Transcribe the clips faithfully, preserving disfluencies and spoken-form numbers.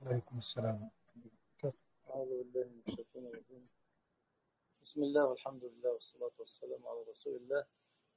عليكم السلام. أعوذ بالله من الشيطان الرجيم. بسم الله والحمد لله والصلاة والسلام على رسول الله.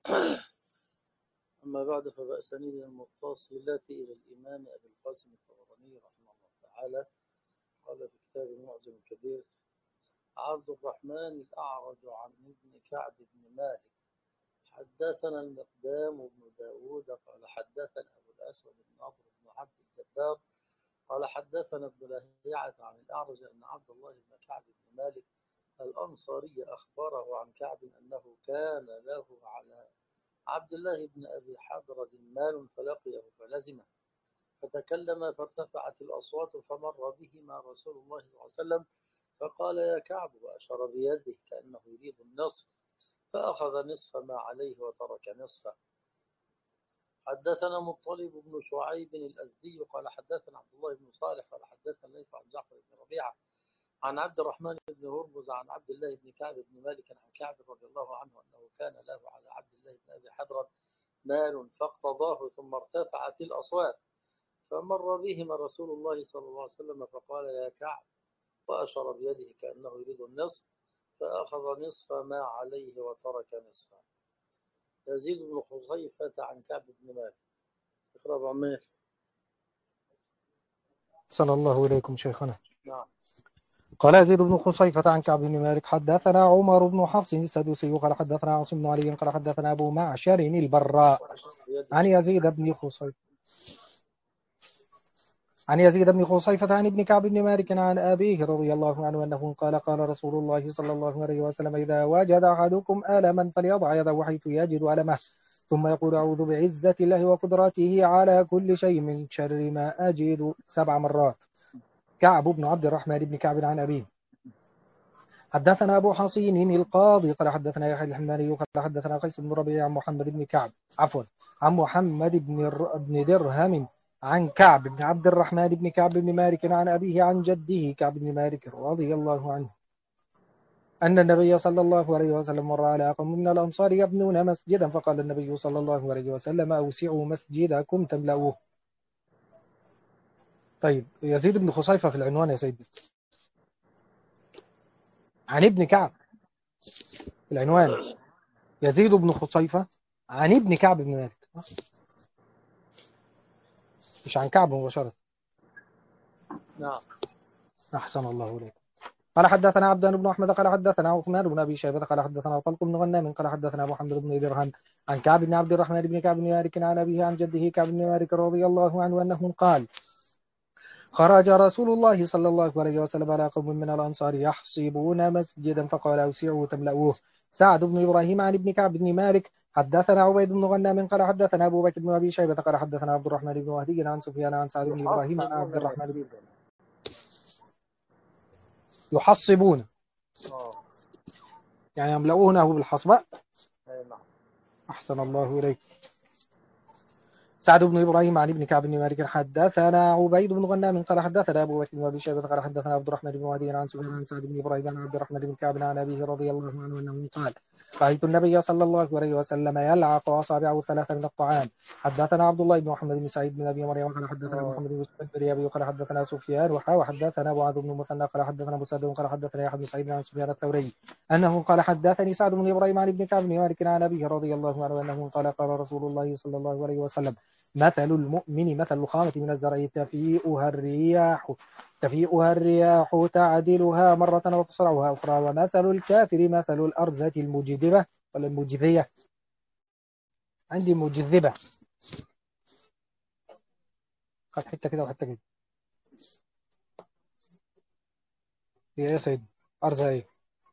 أما بعد، فبأسانيد المتصلة إلى الإمام أبي القاسم الطبراني رحمه الله تعالى قال في كتاب المعجم الكبير: عبد الرحمن الأعرج عن ابن كعب بن مالك حدثنا المقدام بن داود قال حدثنا أبو الأسود بن عمرو بن عبد الجبار قال حدثنا ابن لهيعة عن الأعرج أن عبد الله بن كعب بن مالك الأنصاري أخبره عن كعب أنه كان له على عبد الله بن أبي حضرة مال فلقيه فلزمه فتكلم فارتفعت الأصوات فمر بهما رسول الله صلى الله عليه وسلم فقال: يا كعب، وأشار بيده كأنه يريد النصف، فأخذ نصف ما عليه وترك نصفه. حدثنا مطلب بن شعيب الأزدي قال حدثنا عبد الله بن صالح قال حدثنا ليث عن جعفر بن ربيعة عن عبد الرحمن بن هرمز عن عبد الله بن كعب بن مالك عن كعب رضي الله عنه أنه كان له على عبد الله بن أبي حضرة مال فاقتضاه ثم ارتفعت الأصوات فمر بهما رسول الله صلى الله عليه وسلم فقال: يا كعب، وأشار بيده كأنه يريد النصف، فأخذ نصف ما عليه وترك نصفه. يزيد بن خصيفة عن كعب بن مالك. اقرأ عمير. صلى الله إليكم شيخنا. نعم. قال يزيد بن خصيفة عن كعب بن مالك حدثنا عمر بن حفص السدوسي قال حدثنا عاصم بن علي قال حدثنا أبو معشر البراء عن يزيد بن خصيفة عن يزيد بن خصيفة عن ابن كعب بن مالك عن أبيه رضي الله عنه أنه قال قال رسول الله صلى الله عليه وسلم: إذا وجد أحدكم ألما فليضع يده حيث يجد ألمه ثم يقول: أعوذ بعزة الله وقدرته على كل شيء من شر ما أجد سبع مرات. كعب بن عبد الرحمن بن كعب عن أبيه. حدثنا أبو حصين القاضي قال حدثنا يحيى الحماني قال حدثنا قيس بن ربيع عن محمد بن كعب عفوا عن محمد بن بن درهم عن كعب بن عبد الرحمن بن كعب بن مالك عن أبيه عن جده كعب بن مالك رضي الله عنه أن النبي صلى الله عليه وسلم مر على قوم من الأنصار يبنون مسجدا فقال النبي صلى الله عليه وسلم: أوسعوا مسجدكم تملأوه. طيب، يزيد بن خصيفة في العنوان يا سيدي عن ابن كعب. العنوان يزيد بن خصيفة عن ابن كعب بن مالك، مش عن كعب مباشرة. نعم. أحسن الله إليك. قال حدثنا عبدان بن أحمد قال حدثنا عثمان بن أبي شيبة قال حدثنا طلق بن غنام قال حدثنا محمد بن درهم عن كعب بن عبد الرحمن بن كعب بن مالك عن أبيه عن جده كعب بن مالك رضي الله عنه أنه قال: خرج رسول الله صلى الله عليه وسلم على قوم من الأنصار يحصبون مسجدا فقال: أوسعوا تملأوه. سعد بن إبراهيم عن ابن كعب بن مالك حدثنا عبيد بن غنام قال حدثنا أبو بكر بن أبي شيبة قال حدثنا عبد الرحمن بن مهدي عن سفيان عن سعد بن إبراهيم عن عبد الرحمن بن يحصبون يعني يملؤونه بالحصباء. أحسن الله إليك. سعد بن إبراهيم عن ابن كعب بن مالك حدثنا عبيد بن غنام قال حدثنا أبو بكر بن أبي شيبة قال حدثنا عبد الرحمن بن مهدي عن سفيان عن سعد بن إبراهيم عن عبد الرحمن بن كعب عن أبيه رضي الله عنه أنه قال: رأيت النبي صلى الله عليه وسلم يلعق أصابعه ثلاثة من الطعام. حدثنا عبد الله بن محمد بن سعيد بن أبي مريم قال حدثنا محمد بن سعيد بن أبي قال حدثنا سفيان وحدثنا معاذ بن مثنى قال حدثنا مسدد قال حدثنا يحيى بن سعيد عن سفيان الثوري أنه قال حدثني سعد بن إبراهيم عن ابن كعب بن مالك عن أبيه رضي الله عنه أنه قال قال رسول الله صلى الله عليه وسلم: مثل المؤمن مثل الخامة من الزرع تفيئها الرياح تفيئها الرياح تعدلها مرة وتصرعها أخرى، ومثل الكافر مثل الأرزة المجذبة ولا المجذية. عندي مجذبة، قد حتى كده وحتى كده. هي يا سيد أرزة ايه؟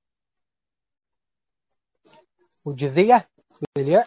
مجذية بالياء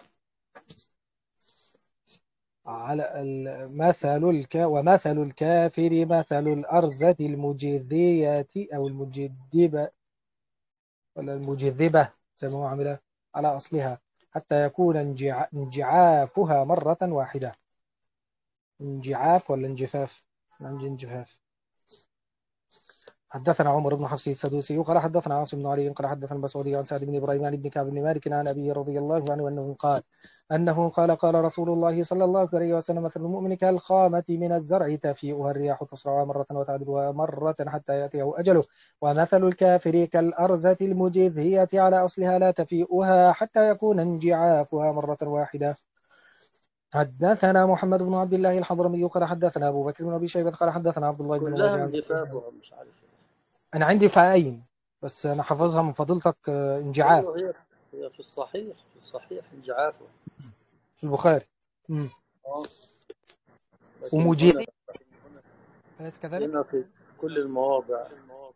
على مثل الك ومثل الكافر مثل الأرزة المجذية أو المجذبة ولا المجذبة زي ما هو عاملها على أصلها حتى يكون انجع... انجعافها مرة واحدة. انجعاف ولا انجفاف؟ عندي انجفاف. حدثنا عمر بن حفص السدوسي قال حدثنا عاصم بن علي قال حدثنا المسعودي عن سعد بن إبراهيم عن ابن كعب بن مالك عن أبيه رضي الله عنه أنه قال أنه قال قال رسول الله صلى الله عليه وسلم مثل المؤمن كالخامة من الزرع تفيئها الرياح تصرعها مرة وتعدلها مرة حتى يأتيه أجله، ومثل الكافر كالأرزة المجذية على أصلها لا تفيئها حتى يكون انجعافها مرة واحدة. حدثنا محمد بن عبد الله الحضرمي قال حدثنا أبو بكر بن أبي شيبة قال حدثنا عبد الله بن كلها نمير عن زكريا. انجفافها مش عارف إيه. أنا عندي فاين بس أنا حافظها من فضيلتك آه، انجعاف ايوه هي هي في الصحيح في الصحيح انجعافها. في البخاري. مم. اه لكن هنا ومجيء أليس كذلك؟ هنا في كل المواضع.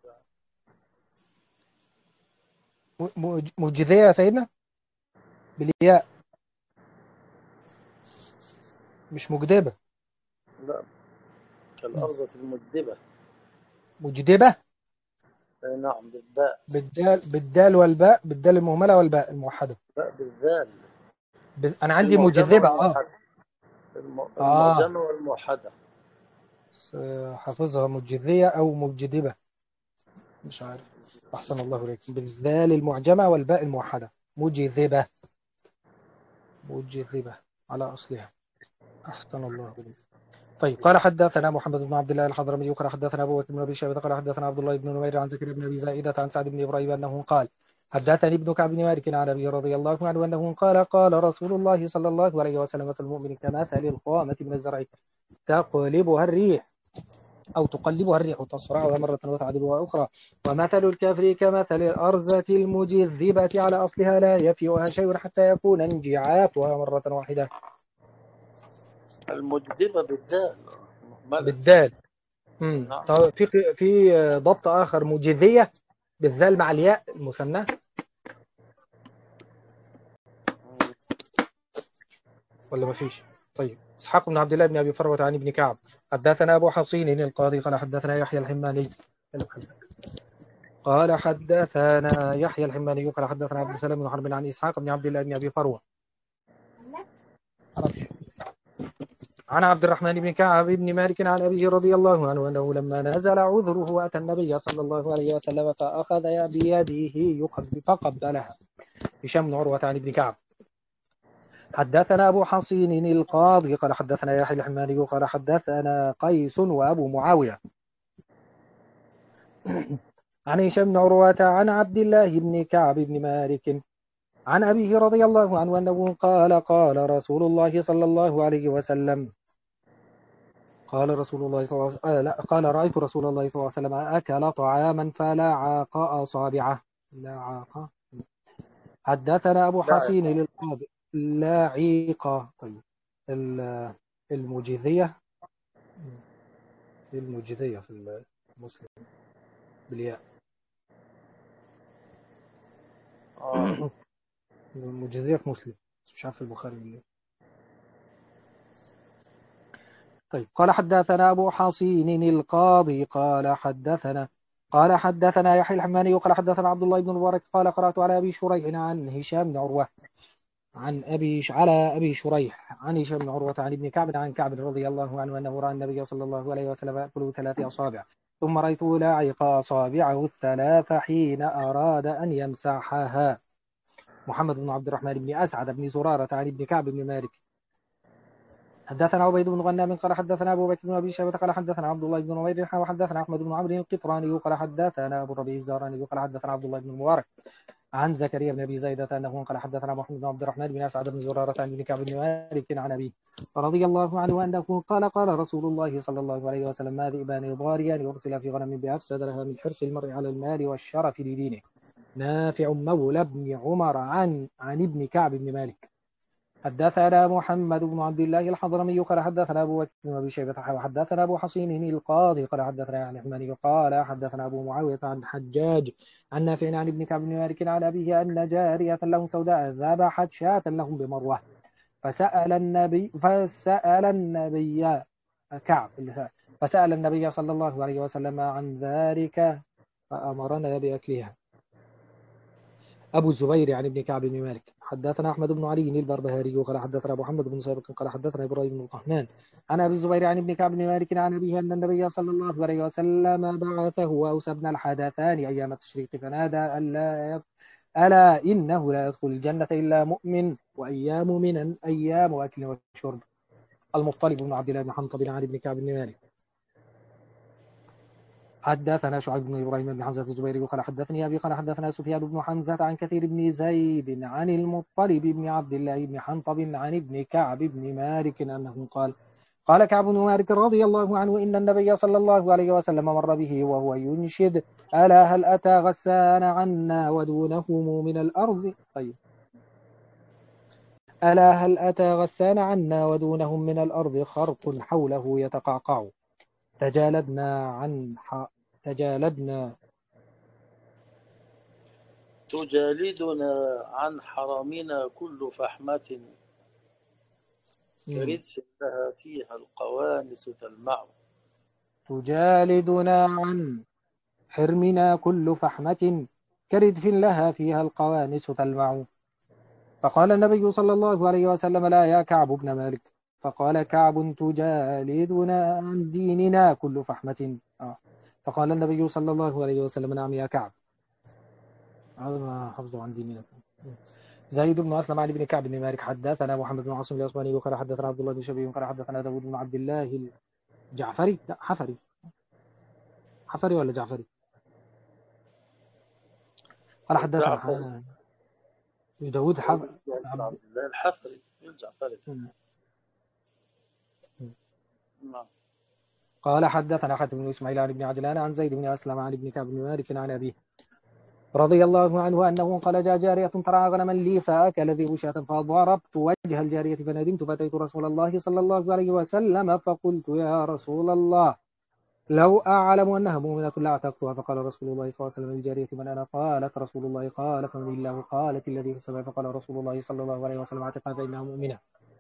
م- مج- مجذية يا سيدنا بالياء مش مجدبة. لا مم. كالأرض المجدبة. مجدبة أي نعم بالباء. بالدال بالدال والباء بالدال المهملة والباء الموحدة. لا بالذال. ب... أنا عندي المعجمة مجذبة اه والموحدة. الم- اه المعجمة والموحدة. بس، آه، حافظها مجذية أو مجدبة مش عارف. أحسن الله إليك بالذال المعجمة والباء الموحدة مجذبة مجذبة على أصلها. أحسن الله إليك. طيب قال حدثنا محمد بن عبد الله الحضرمي قال حدثنا أبو بكر بن أبي شيبة قال حدثنا عبد الله بن نمير عن زكريا بن أبي زائدة عن سعد بن إبراهيم أنه قال حدثني ابن كعب بن مالك عن أبي رضي الله عنه أنه قال قال رسول الله صلى الله عليه وسلم مثل المؤمن كمثل الخامة من الزرع تقلبها الريح أو تقلبها الريح تصرعها مرة وتعدلها أخرى، ومثل الكافر كمثل الأرزة المجذبة على أصلها لا يفيئها شيء حتى يكون انجعافها مرة واحدة. المجدبة بالذال مهملة. بالدال. مم. نعم. طب في في ضبط آخر مجذية بالذال مع الياء المثنى ولا ما فيش؟ طيب إسحاق بن عبد الله بن أبي فروة عن ابن كعب حدثنا أبو حصين القاضي قال حدثنا يحيى الحماني قال حدثنا يحيى الحماني قال حدثنا عبد السلام بن حرب عن إسحاق بن عبد الله بن أبي فروة عن عبد الرحمن بن كعب بن مالك عن أبيه رضي الله عنه أنه لما نزل عذره أتى النبي صلى الله عليه وسلم فأخذ بيده فقبلها. هشام بن عروة عن ابن كعب حدثنا أبو حصين القاضي قال حدثنا يحيى الحماني قال حدثنا قيس وأبو معاوية عن هشام بن عروة عن عبد الله بن كعب بن مالك عن أبيه رضي الله عنه أنه قال قال رسول الله صلى الله عليه وسلم قال رسول الله صلى الله عليه وسلم آه لا قال رأيت رسول الله صلى الله عليه وسلم أكل طعاما فلعق أصابعه لعق. حدثنا أبو لا حصين للقاضي لاعيقة. طيب ال- المجذية المجذية في المسلم بالياء آه. المجذية في مسلم مش عارف البخاري بالياء. طيب قال حدثنا أبو حصين القاضي قال حدثنا قال حدثنا يحيى الحماني قال حدثنا عبد الله بن المبارك قال قرأت على أبي شريح عن هشام بن عروة عن أبي على أبي شريح عن هشام بن عروة عن ابن كعب عن كعب رضي الله عنه أنه رأى النبي صلى الله عليه وسلم يأكل ثلاث أصابع ثم رأيته لاعق أصابعه الثلاث حين أراد أن يمسحها. محمد بن عبد الرحمن بن أسعد بن زرارة عن ابن كعب بن مالك حدثنا عبيد بن غنام قال حدثنا أبو بكر بن أبي شيبة قال حدثنا عبد الله بن نمير وحدثنا أحمد بن عمرو القطراني قال حدثنا أبو الربيع الزهراني قال حدثنا عبد الله بن المبارك عن زكريا بن أبي زايدة أنه قال حدثنا محمد بن عبد الرحمن بن أسعد بن زرارة عن ابن كعب بن مالك عن أبيه رضي الله عنه أنه قال قال رسول الله صلى الله عليه وسلم ما ذئبان ضاريان يرسل في غنم بأفسد لها من حرص المرء على المال والشرف لدينه. نافع مولى بن عمر عن عن ابن كعب بن مالك حدثنا محمد بن عبد الله الحضرمي قال حدثنا أبو بكر بن أبي شيبة وحدثنا أبو حصين القاضي قال حدثنا يعني الحماني قال حدثنا أبو معاوية عن حجاج عن نافع عن ابن كعب بن مالك عن أبيه أن جارية له سوداء ذبحت شاة لهم بمروة فسأل النبي فسأل النبي كعب فسأل النبي صلى الله عليه وسلم عن ذلك فأمرنا بأكلها. أبو الزبير عن ابن كعب بن مالك حدثنا أحمد بن علي البربهاري قال حدثنا أبو محمد بن سابق قال حدثنا إبراهيم بن الرحمن عن أبي الزبير عن ابن كعب بن مالك عن أبيه أن النبي صلى الله عليه وسلم بعثه وأوس بن الحدثان أيام التشريق فنادى ألا يف... ألا إنه لا يدخل الجنة إلا مؤمن وأيام من أيام أكل وشرب. المطلب بن عبد الله بن حنطب عن ابن كعب بن مالك حدثنا شعيب بن إبراهيم بن حمزة الزبيري قال حدثني أبي قال حدثنا سفيان بن حمزة عن كثير بن زيد عن المطلب بن عبد الله بن حنطب عن ابن كعب بن مالك أنه قال قال كعب بن مالك رضي الله عنه إن النبي صلى الله عليه وسلم مر به وهو ينشد ألا هل أتى غسان عنا ودونهم من الأرض طيب ألا هل أتى غسان عنا ودونهم من الأرض خرق حوله يتقعقع تجالدنا عن ح... تجالدنا تجالدنا عن حرمنا كل فحمة كردس لها فيها القوانس تلمع. تجالدنا عن حرمنا كل فحمة كردف لها فيها القوانس تلمع. فقال النبي صلى الله عليه وسلم لا يا كعب بن مالك. فقال كعب تجالدنا عن ديننا كل فحمة. آه. فقال النبي صلى الله عليه وسلم نعم يا كعب هذا ما حفظه عن ديننا. زيد بن أسلم عن ابن كعب بن مالك حدثنا محمد بن عاصم الأصبهاني وقال حدثنا عبد الله بن شبيب وقال حدثنا داود بن عبد الله الجعفري لا حفري حفري ولا جعفري قال حدثنا ح- مش داود حفري عبد الله الحفري الجعفري. نعم. قال حدثنا حاتم بن إسماعيل عن ابن عجلان عن زيد بن أسلم عن ابن كعب بن مالك عن أبيه رضي الله عنه أنه قال جاء جارية ترعى غنما لي فأكل ذئب شاة فضربت وجه الجارية فندمت فأتيت رسول الله صلى الله عليه وسلم فقلت يا رسول الله لو أعلم أنها مؤمنة لأعتقتها. فقال رسول الله صلى الله عليه وسلم للجارية من أنا؟ قالت رسول الله. قال فمن الله؟ قالت الذي في السماء. فقال رسول الله صلى الله عليه وسلم اعتقها فإنها مؤمنة.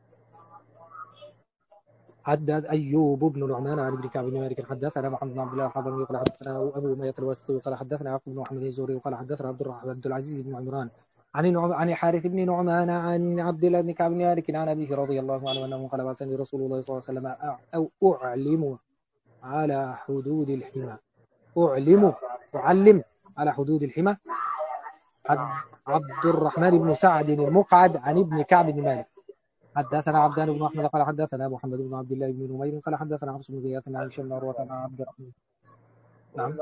حدث أيوب بن نعمان عن ابن كعب بن مالك حدثنا محمد بن عبد الله الحضرمي قال حدثنا أبو أمية الواسطي قال حدثنا يعقوب بن محمد الزهري قال حدثنا عبد الرحمن عبد العزيز بن عمران عن عن حارث بن نعمان عن عبد الله بن كعب بن مالك عن أبيه رضي الله عنه أنه قال بعثني رسول الله صلى الله عليه وسلم أو أعلم على حدود الحمى. أعلم أعلم على حدود الحمى. عبد الرحمن بن سعد المقعد عن ابن كعب بن مالك حدثنا عبدان بن أحمد قال حدثنا محمد بن عبد الله بن نمير قال حدثنا حفص بن غياث عن هشام بن عروة عن عبد الرحمن نعم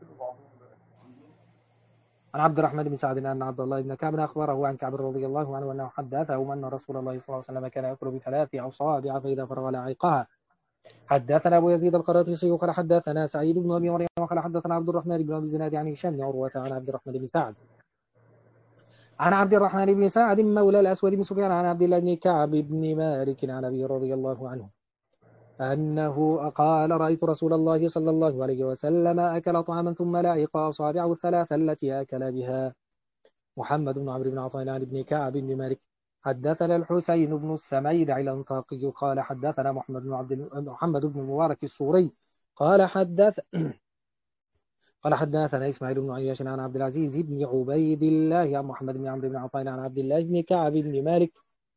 عن عبد الرحمن بن سعد أن عبد الله بن كعب أخبره عن كعب رضي الله عنه أنه حدثه أن رسول الله صلى الله عليه وسلم كان يأكل بثلاث أصابع فإذا فرغ لعقها. حدثنا أبو يزيد القراطيسي قال حدثنا سعيد بن أبي مريم قال حدثنا عبد الرحمن بن أبي الزناد عن هشام بن عروة عن عبد الرحمن بن سعد عن عبد الرحمن بن سعد مولى الأسود بن سفيان عن عبد الله بن كعب بن مالك عن أبي رضي الله عنه أنه قال رأيت رسول الله صلى الله عليه وسلم أكل طعاما ثم لعق أصابعه الثلاثة التي أكل بها. محمد بن عمرو بن عطاء عن ابن كعب بن مالك حدثنا الحسين بن السميد الأنطاقي قال حدثنا محمد بن عبد محمد بن المبارك السوري قال حدث قال حدثنا إسماعيل بن عياش عن عبد العزيز بن عبيد الله عن محمد بن عمرو بن عطاء عن عبد الله بن كعب بن مالك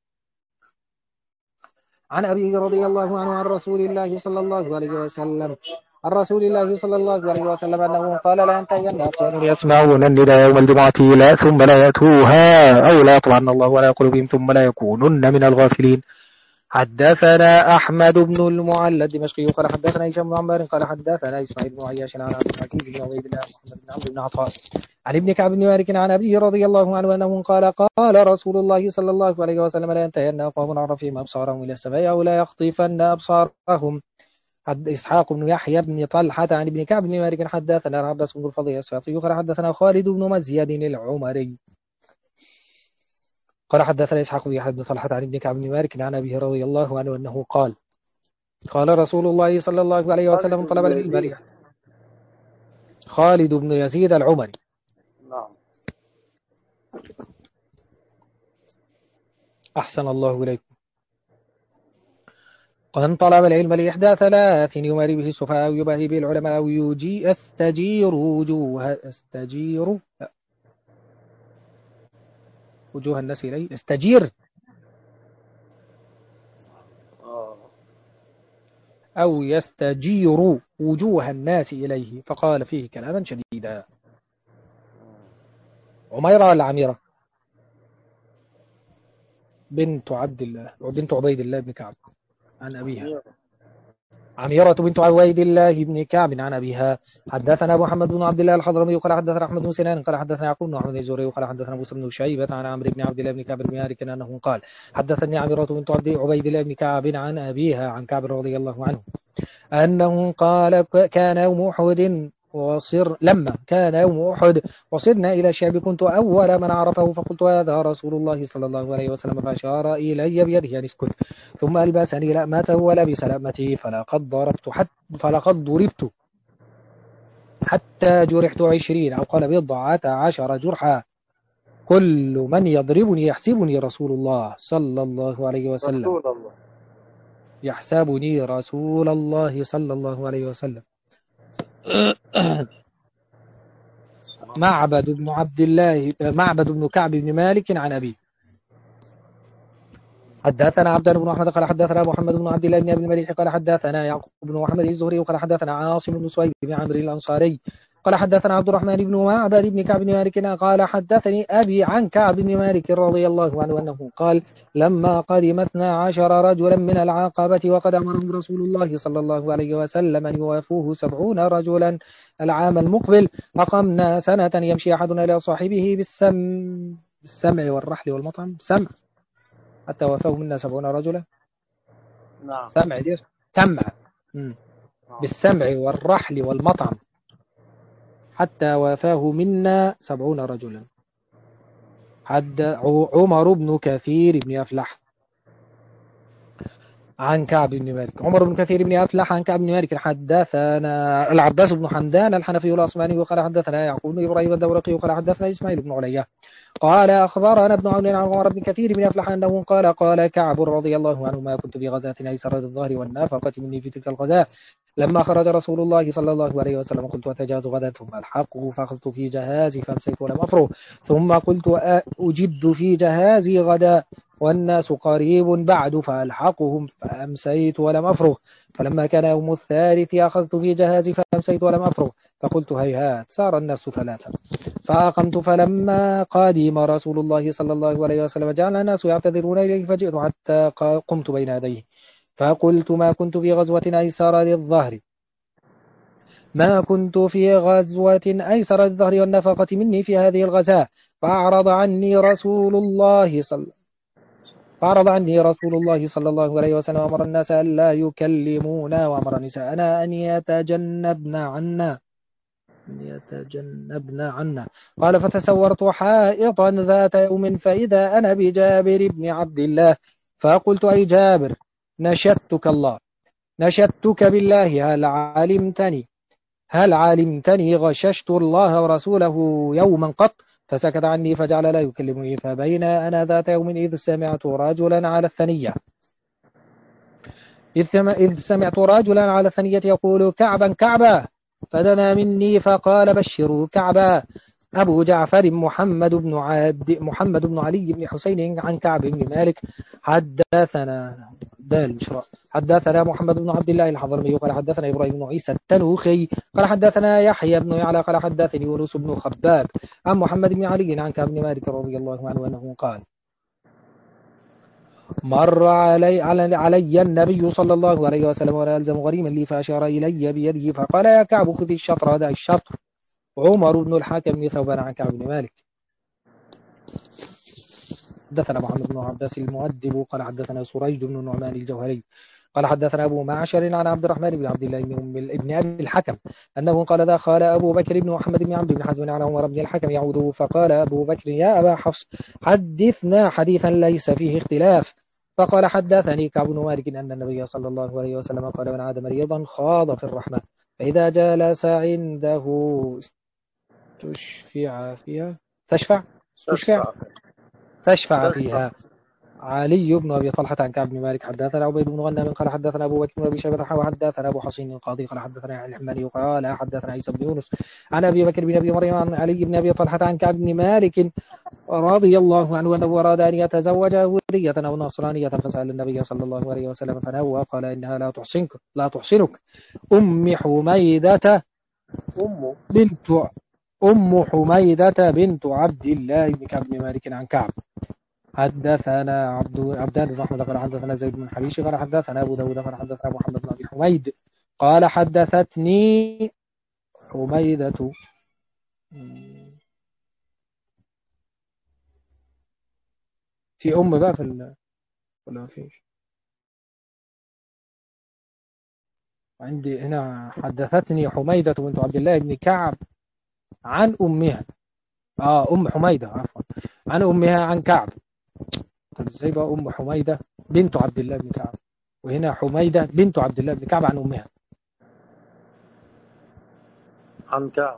عن أبي رضي الله عنه عن رسول الله صلى الله عليه وسلم عن رسول الله صلى الله عليه وسلم أنه قال لا ينتهين أقوام يسمعون النداء يوم الجمعة لا ثم لا يأتوها أو لا يطمعن الله على قلوبهم ثم لا يكونن من الغافلين. حدثنا أحمد بن المعلى الدمشقي قال حدثنا هشام بن عمار قال حدثنا إسماعيل بن عياش عن عبد العزيز بن عبيد الله محمد بن عمرو بن عطاء عن ابن كعب بن مالك عن أبيه رضي الله عنه أنه قال قال رسول الله صلى الله عليه وسلم لا ينتهين أقوام عن رفعهم أبصارهم إلى السماء أو لا يخطفن أبصارهم. حد إسحاق بن يحيى بن طلحة عن ابن كعب بن مالك حدثنا عباس بن الفضل الساقي قال حدثنا خالد بن مزيد العمري قال حدثنا إسحاق بن يحيى بن طلحة عن ابن كعب بن مالك عن أبيه رضي الله عنه أنه قال قال رسول الله صلى الله عليه وسلم طلب العلم خالد بن يزيد العمري. نعم. أحسن الله إليكم. قد طلب العلم لإحدى ثلاث يماري به السفهاء أو يباهي به العلماء أو يجي استجير وجوه استجير وجوه الناس إليه استجير آه. أو يستجير وجوه الناس إليه، فقال فيه كلاما شديدا. عميرة ولا عميرة؟ بنت عبد الله وبنت عبيد الله بن كعب عن أبيها. عميرة. عميرة بنت عبيد الله بن كعب عن أبيها. حدثنا محمد بن عبد الله الحضرمي قال حدثنا أحمد بن سنان قال حدثنا يعقوب بن محمد الزهري قال حدثنا موسى بن شيبة عن عمرو بن عبد الله بن كعب بن مالك أنه قال حدثني عميرة بنت عبد عبيد الله بن كعب عن أبيها عن كعب رضي الله عنه أنه قال كان يوم أحد وصر لما كان يوم أحد وصرنا إلى الشعب كنت أول من عرفه فقلت هذا رسول الله صلى الله عليه وسلم فأشار إلي بيده أن اسكت ثم ألبسني لأمته ولبس لأمتي فلقد ضربت حتى فلقد ضربت حتى جرحت عشرين أو قال بضعة عشر جرحا كل من يضربني يحسبني رسول الله صلى الله عليه وسلم رسول الله. يحسبني رسول الله صلى الله عليه وسلم. معبد بن عبد الله معبد بن كعب بن مالك عن أبيه. حدثنا عبد الله بن أحمد قال حدثنا محمد بن عبد الله بن أبي المليح قال حدثنا يعقوب بن محمد الزهري قال حدثنا عاصم بن سويد بن عمرو الأنصاري قال حدثنا عبد الرحمن بن معبد بن كعب بن مالك قال حدثني أبي عن كعب بن مالك رضي الله عنه أنه قال لما قدم اثنا عشر رجلا من العقبة وقد أمرهم رسول الله صلى الله عليه وسلم أن يوافوه سبعون رجلا العام المقبل أقمنا سنة يمشي أحدنا إلى صاحبه بالسم بالسمع والرحل والمطعم سمع حتى وافاه منا سبعون رجلا. نعم. سمع دي سمع بالسمع والرحل والمطعم حتى وافاه منا سبعون رجلا. حد عمر بن كثير بن أفلح عن كعب بن مالك. عمر بن كثير بن أفلح عن كعب بن مالك حدثنا العباس بن حمدان الحنفي العثماني وقال حدثنا يعقوب بن إبراهيم الدورقي وقال حدثنا إسماعيل بن عليا قال أخبرنا ابن عون عن عمر بن كثير بن أفلح أنه قال قال كعب رضي الله عنه ما كنت في غزاة أيسر الظهر والنافقة مني في تلك الغزاة لما خرج رسول الله صلى الله عليه وسلم قلت أتجاوز غدا ثم ألحقه فأخذت في جهازي فأمسيت ولم أفرغ ثم قلت أجد في جهازي غدا والناس قريب بعد فألحقهم فأمسيت ولم أفرغ فلما كان يوم الثالث أخذت في جهازي فأمسيت ولم أفرغ فقلت هيهات صار الناس ثلاثة فأقمت فلما قادم رسول الله صلى الله عليه وسلم جعل الناس يعتذرون إليه فجئت حتى قمت بين يديه فقلت ما كنت في غزوة أيسر للظهر ما كنت في غزوة أيسر للظهر والنفقة مني في هذه الغزاة فأعرض عني رسول الله صلى فأعرض عني رسول الله صلى الله عليه وسلم وأمر الناس أن لا يكلمونا وأمر نساءنا أن يتجنبن عنا يتجنبن عنا قال فتسورت حائطا ذات يوم فإذا أنا بجابر بن عبد الله فقلت أي جابر نشدتك الله نشدتك بالله هل علمتني هل علمتني غششت الله ورسوله يوما قط فسكت عني فجعل لا يكلمني فبين أنا ذات يوم إذ سمعت رجلا على الثنية إذ سمعت رجلا على الثنية يقول كعبا كعبا فدنا مني فقال بشروا كعبا أبو جعفر محمد بن عبد محمد بن علي بن حسين عن كعب بن مالك حدثنا دال مشراء حدثنا محمد بن عبد الله الحضرمي قال حدثنا إبراهيم بن عيسى التنوخي قال حدثنا يحيى بن يعلى قال حدثني يونس بن خباب عن محمد بن علي عن كعب بن مالك رضي الله عنه أنه قال مر علي, علي, علي النبي صلى الله عليه وسلم ولا يلزم غريما لي فأشار إلي بيده فقال يا كعب خذ الشطر ودع الشطر. عمر بن الحاكم بن ثوبان عن كعب بن مالك. حدثنا محمد بن عباس المؤدب قال حدثنا سريج بن النعمان الجوهري قال حدثنا أبو معشر عن عبد الرحمن بن عبد الله بن أبي الحكم أنه قال دخل أبو بكر بن محمد بن عبد بن حزم على عمر بن الحكم يعوده فقال أبو بكر يا أبا حفص حدثنا حديثا ليس فيه اختلاف فقال حدثني كعب بن مالك أن النبي صلى الله عليه وسلم قال من عاد مريضا خاض في الرحمة فإذا جلس عنده تشفع فيها تشفع تشفع تشفع فيها علي بن أبي طلحة عن كعب بن مالك حدثنا عبيد بن غنام قال حدثنا أبو بكر بن أبي شيبة وحدثنا أبو حصين القاضي قال حدثنا يحيى الحماني قال حدثنا عيسى بن يونس عن أبي بكر بن أبي مريم عن علي بن أبي طلحة عن كعب بن مالك رضي الله عنه أنه أراد أن يتزوج يهودية أو نصرانية فسأل النبي صلى الله عليه وسلم فنهى قال إنها لا تحسنك لا تحسنك أم حميدة أمه بنت أم حميدة بنت عبد الله بن كعب بن مالك عن كعب حدثنا عبد عبدان بن أحمد قال حدثنا زيد بن حبيش قال حدثنا أبو داود قال حدثنا محمد بن أبي حميد قال حدثتني حميدة في أم بقى في ال... ولا فيش عندي هنا حدثتني حميدة بنت عبد الله بن كعب عن أمها آه أم حميدة عفوا عن أمها عن كعب. طب ازاي بقى أم حميدة بنت عبد الله بن كعب وهنا حميدة بنت عبد الله بن كعب عن أمها؟ عن كعب.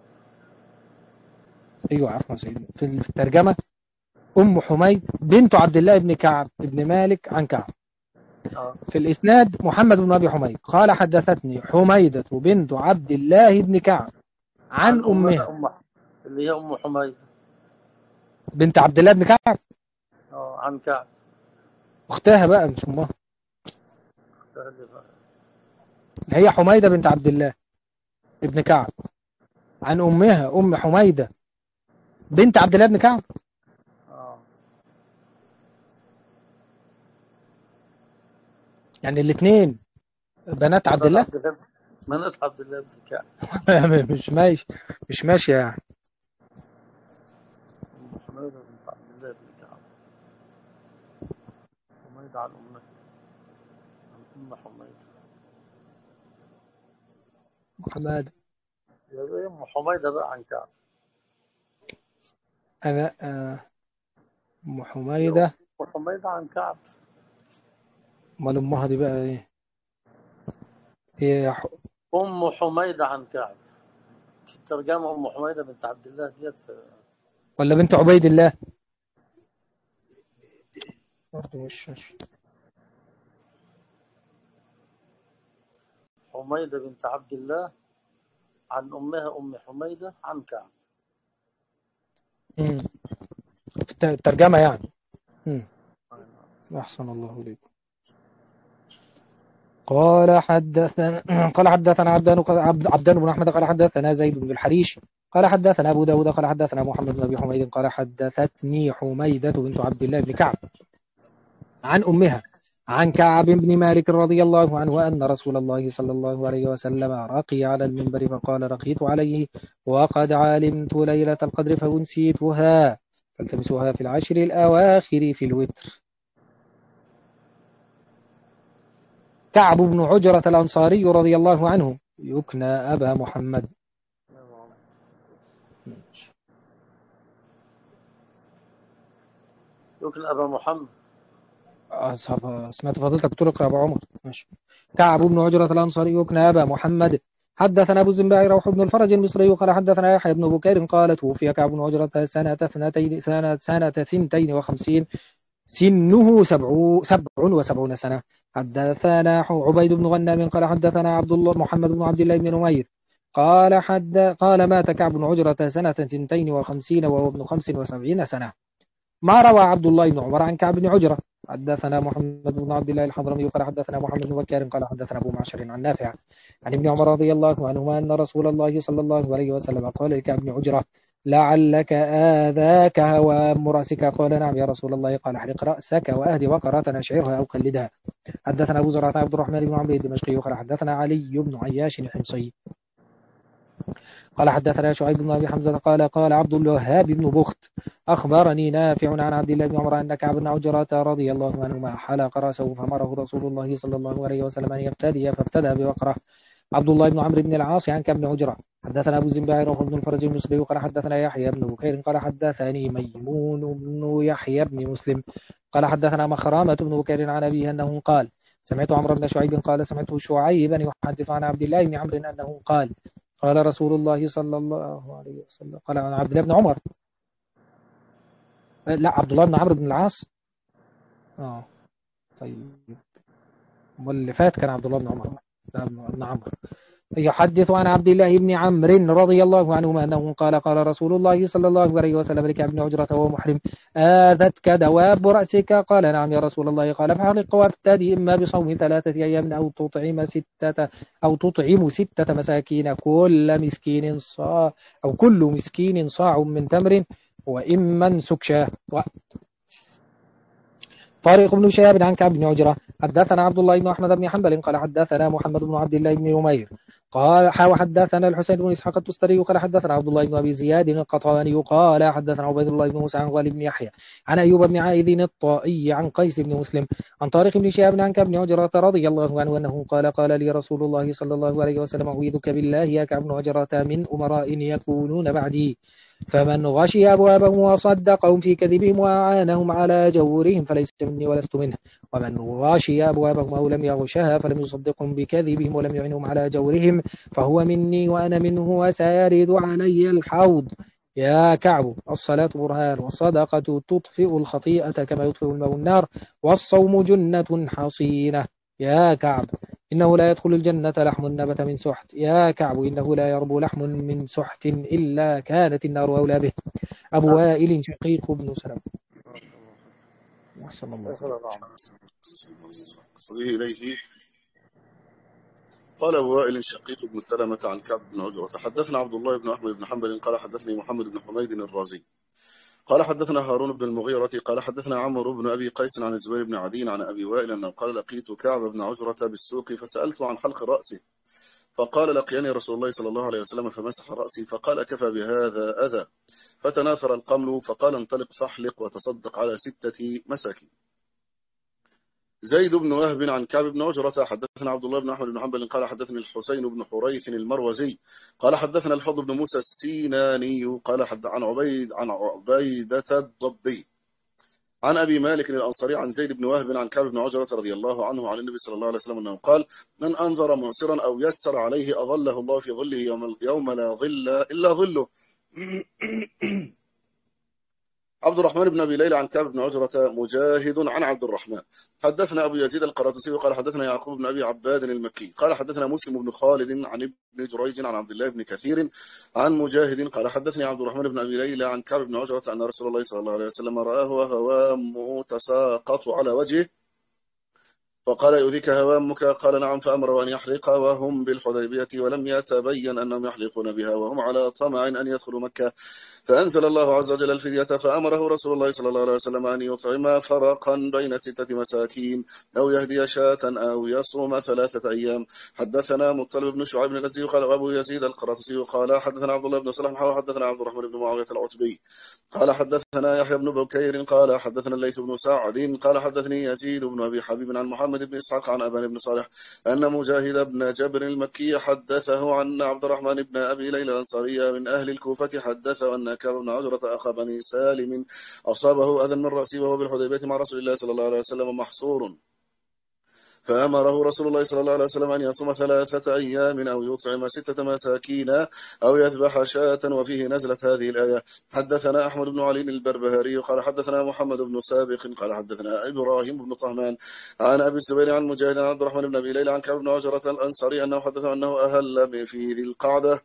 أيوة عفوا سيدنا في الترجمة أم حميد بنت عبد الله بن كعب بن مالك عن كعب. آه. في الإسناد محمد بن أبي حميد قال حدثتني حميدة بنت عبد الله بن كعب عن, عن أمها أم اللي هي أم حميد بنت عبد الله بن كعب. آه. عن كعب أختها بقى مش أمها، هي حميدة بنت عبد الله ابن كعب عن أمها أم حميدة بنت عبد الله بن كعب. آه. يعني الاثنين بنات عبد الله. بنات عبد الله بن كعب. مش ماشي مش ماشي يعني. أم حميدة بنت عبد الله بن كعب. حميدة عن أمها عن أم حميدة حماد يا أم حميدة بقى عن كعب. أنا آه، أم حميدة. أم حميدة عن كعب. أمال أمها دي بقى إيه؟ هي ح... أم حميدة عن كعب في الترجمة أم حميدة بنت عبد الله ديت ولا بنت عبيد الله؟ برضه مش مش حميدة بنت عبد الله عن أمها أم حميدة عن كعب. مم. في الترجمة يعني. مم. أحسن الله إليكم. قال حدثنا قال حدثنا عبدان عبد عبدان بن أحمد قال حدثنا زيد بن الحريش قال حدثنا أبو داود قال حدثنا محمد بن أبي حميد قال حدثتني حميدة بنت عبد الله بن كعب عن أمها عن كعب بن مالك رضي الله عنه أن رسول الله صلى الله عليه وسلم رقي على المنبر فقال رقيت عليه وقد علمت ليلة القدر فأنسيتها فالتمسوها في العشر الأواخر في الوتر. كعب بن عجرة الأنصاري رضي الله عنه يكنى أبا محمد. يكنى أبا محمد. أصحاب سمعت فضيلتك تقول أبو عمر. ماشي. كعب بن عجرة الأنصاري يكنى أبا محمد. حدثنا أبو الزنباعي روح بن الفرج المصري قال حدثنا يحيى بن بكير قال توفي كعب بن عجرة سنة اثنتين سنة سنة ثنتين وخمسين سنه سبع سبع وسبعون سنة. حدثنا عبيد بن غنام قال حدثنا عبد الله محمد بن عبد الله بن نمير قال حد قال مات كعب بن عجرة سنة ثنتين وخمسين وهو ابن خمس وسبعين سنة. ما روى عبد الله بن عمر عن كعب بن عجرة. حدثنا محمد بن عبد الله الحضرمي قال حدثنا محمد بن بكار قال حدثنا أبو معشر عن نافع عن ابن عمر رضي الله عنهما أن رسول الله صلى الله عليه وسلم قال لكعب بن عجرة لعلك آذاك هوى رأسك قال نعم يا رسول الله قال احرق رأسك وأهدي بقرة أشعرها أو قلدها. حدثنا أبو زرعة عبد الرحمن بن عمرو الدمشقي قال حدثنا علي بن عياش الحمصي قال حدثنا شعيب بن أبي حمزة قال قال عبد الوهاب بن بخت أخبرني نافع عن عبد الله بن عمر أن كعب بن عجرة رضي الله عنهما حلق رأسه فأمره رسول الله صلى الله عليه وسلم أن يبتدي فابتدأ ببقرة. عبد الله بن عمرو بن العاص عن كعب بن عجرة. حدثنا أبو الزنباعي روح بن الفرج المصري قال حدثنا يحيى بن بكير قال حدثني ميمون بن يحيى بن مسلم قال حدثنا مخرامة بن بكير عن أبيه أنه قال سمعت عمرو بن شعيب قال سمعت شعيبا يحدث عن عبد الله بن عمرو أنه قال قال رسول الله صلى الله عليه وسلم قال عن عبد الله بن عمر لا عبد الله بن عمرو بن العاص اه طيب، واللي فات كان عبد الله بن عمر، لا، بن عمرو. يحدث عن عبد الله بن عمرو رضي الله عنهما أنه قال قال رسول الله صلى الله عليه وسلم لكعب بن عجرة وهو محرم: آذتك دواب رأسك؟ قال نعم يا رسول الله. قال فحلق وابتدي إما بصوم ثلاثة أيام أو تطعم ستة أو تطعم ستة مساكين، كل مسكين صاع أو كل مسكين صاع من تمر، وإما امسك شاه. طارق بن شهاب عن كعب بن عجرة حدثنا عبد الله بن أحمد بن حنبل قال حدثنا محمد بن عبد الله بن نمير قال حاو حدثنا الحسين بن إسحاق التستري قال حدثنا عبد الله بن أبي زياد القطواني قال حدثنا عبيد الله بن موسى عن غالب بن يحيى عن أيوب بن عائذ الطائي عن قيس بن مسلم عن طارق بن شهاب عن كعب بن عجرة رضي الله عنه أنه قال قال لي رسول الله صلى الله عليه وسلم: أعوذك بالله يا كعب بن عجرة من أمراء يكونون بعدي، فمن غشي أبوابهم وصدقهم في كذبهم وأعانهم على جورهم فليس مني ولست منه، ومن غشي أبوابهم أو لم يغشها فلم يصدقهم بكذبهم ولم يعنهم على جورهم فهو مني وأنا منه وسيرد علي الحوض. يا كعب، الصلاة برهان، والصدقة تطفئ الخطيئة كما يطفئ الماء النار، والصوم جنة حصينة. يا كعب، إنه لا يدخل الجنة لحم نبت من سحت. يا كعب، إنه لا يربو لحم من سحت إلا كانت النار أولى به. أبو وائل شقيق بن سلمة. أحسن الله إليه. قال أبو وائل شقيق بن سلمة عن كعب بن عجرة حدثنا عبد الله بن أحمد بن حنبل قال حدثني محمد بن حميد الرازي قال حدثنا هارون بن المغيرة قال حدثنا عمرو بن أبي قيس عن الزبير بن عدي عن أبي وائل أنه قال: لقيت كعب بن عجرة بالسوق فسألت عن حلق رأسه، فقال: لقيني رسول الله صلى الله عليه وسلم فمسح رأسي، فقال: كفى بهذا أذى. فتناثر القمل، فقال: انطلق فاحلق وتصدق على ستة مساكين. زيد بن وهب عن كعب بن عجرة حدثنا عبد الله بن أحمد بن حنبل قال حدثني الحسين بن حريث المروزي قال حدثنا الفضل بن موسى السيناني قال حد عن عبيد عن عبيدة الضبي عن أبي مالك الأنصاري عن زيد بن وهب عن كعب بن عجرة رضي الله عنه عن النبي صلى الله عليه وسلم أنه قال: من أنظر معسرا أو يسر عليه أظله الله في ظله يوم, يوم لا ظل إلا ظله. عبد الرحمن بن أبي ليلى عن كعب بن عجرة مجاهد عن عبد الرحمن حدثنا أبو يزيد القراطسي قال حدثنا يعقوب بن أبي عباد المكي قال حدثنا مسلم بن خالد عن ابن جريج عن عبد الله بن كثير عن مجاهد قال حدثني عبد الرحمن بن أبي ليلى عن كعب بن عجرة أن رسول الله صلى الله عليه وسلم رآه وهوامه تساقط على وجهه فقال: يؤذيك هوامك؟ قال: نعم. فأمر أن يحلق وهم بالحديبية ولم يتبين أنهم يحلقون بها وهم على طمع أن يدخلوا مكة، فأنزل الله عز وجل الفدية، فأمره رسول الله صلى الله عليه وسلم أن يطعم فرقا بين ستة مساكين أو يهدي شاة أو يصوم ثلاثة أيام. حدثنا مطلب بن شعيب بن الأزدي قال أبو يزيد القراطسي قال حدثنا عبد الله بن صالح حدثنا عبد الرحمن بن معاوية العتبي قال حدثنا يحيى بن بكير قال حدثنا الليث بن سعد قال حدثني يزيد بن أبي حبيب عن محمد بن إسحاق عن أبان بن صالح أن مجاهد بن جبر المكي حدثه عن عبد الرحمن بن أبي ليلى الأنصاري من أهل الكوفة حدثه أن كعب بن عجرة أخا بني سالم أصابه أذى من رأسه وهو بالحديبية مع رسول الله صلى الله عليه وسلم محصور، فأمره رسول الله صلى الله عليه وسلم أن يصوم ثلاثة أيام أو يطعم ستة مساكين أو يذبح شاة، وفيه نزلت هذه الآية. حدثنا أحمد بن علي البربهاري قال حدثنا محمد بن سابق قال حدثنا إبراهيم بن طهمان عن أبي الزبير عن مجاهد عن عبد الرحمن بن أبي ليلى عن كعب بن عجرة الأنصاري أنه حدثه أنه أهل في ذي القعدة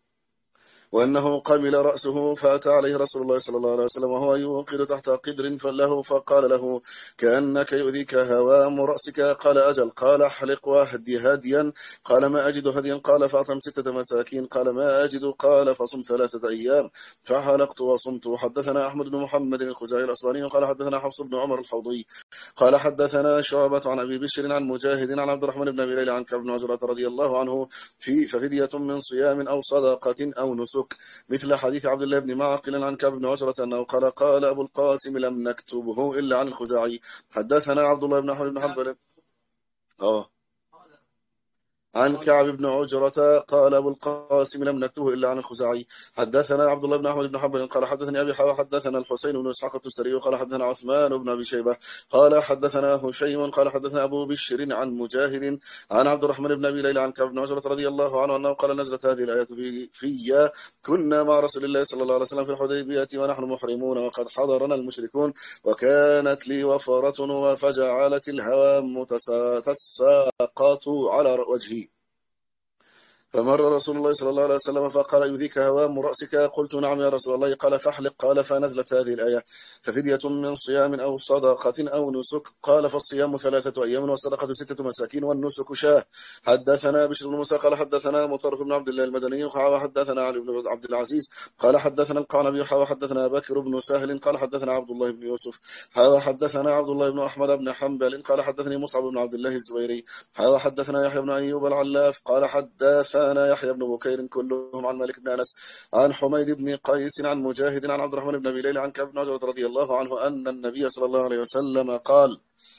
وأنه قبل رأسه، فأتى عليه رسول الله صلى الله عليه وسلم وهو يوقد تحت قدر فله، فقال له: كأنك يؤذيك هوام رأسك؟ قال: أجل. قال: احلق واهدي هديا. قال: ما أجد هديا. قال: فأطعم ستة مساكين. قال: ما أجد. قال: فصم ثلاثة أيام. فحلقت وصمت. حدثنا أحمد بن محمد الخزاعي الأصبهاني قال حدثنا حفص بن عمر الحوضي قال حدثنا شعبة عن أبي بشر عن مجاهد عن عبد الرحمن بن أبي ليلى عن كعب بن عجرة رضي الله عنه في ففدية من صيام أو صدقة أو نسك، مثل حديث عبد الله بن معقل عن كعب بن عجرة أنه قال: قال أبو القاسم: لم نكتبه إلا عن الخزاعي. حدثنا عبد الله بن أحمد بن حنبل. آه عن كعب بن عجرة قال أبو القاسم لم نكتبه إلا عن الخزاعي. حدثنا عبد الله بن أحمد بن حنبل قال حدثني أبي حوا حدثنا الحسين بن إسحاق التستري قال حدثنا عثمان بن أبي شيبة قال حدثنا هشيم قال حدثنا أبو بشر عن مجاهد عن عبد الرحمن بن أبي ليلى عن كعب بن عجرة رضي الله عنه أنه قال نزلت هذه الآية في في كنا مع رسول الله صلى الله عليه وسلم في الحديبية ونحن محرمون وقد حضرنا المشركون وكانت لي وفرة فجعلت الهوام تساقط على وجهي فمر رسول الله صلى الله عليه وسلم فقال يذيك هوام رأسك قلت نعم يا رسول الله قال فاحلق قال فنزلت هذه الآية ففدية من صيام أو صدقة أو نسك قال فالصيام ثلاثة أيام والصدقة ستة مساكين والنسك شاه. حدثنا بشر بن موسى قال حدثنا مطرف بن عبد الله المدني وحدثنا علي بن عبد العزيز قال حدثنا القعنبي وحدثنا بكر بن سهل قال حدثنا عبد الله بن يوسف حدثنا عبد الله بن أحمد بن حنبل قال حدثني مصعب بن عبد الله الزبيري حدثنا يحيى بن أيوب العلاف قال حدثنا أنا يحيى بن بكير كلهم عن مالك بن أنس عن حميد بن قيس عن مجاهد عن عبد الرحمن بن أبي ليلى عن كعب بن عجرة رضي الله عنه أن النبي صلى الله عليه وسلم قال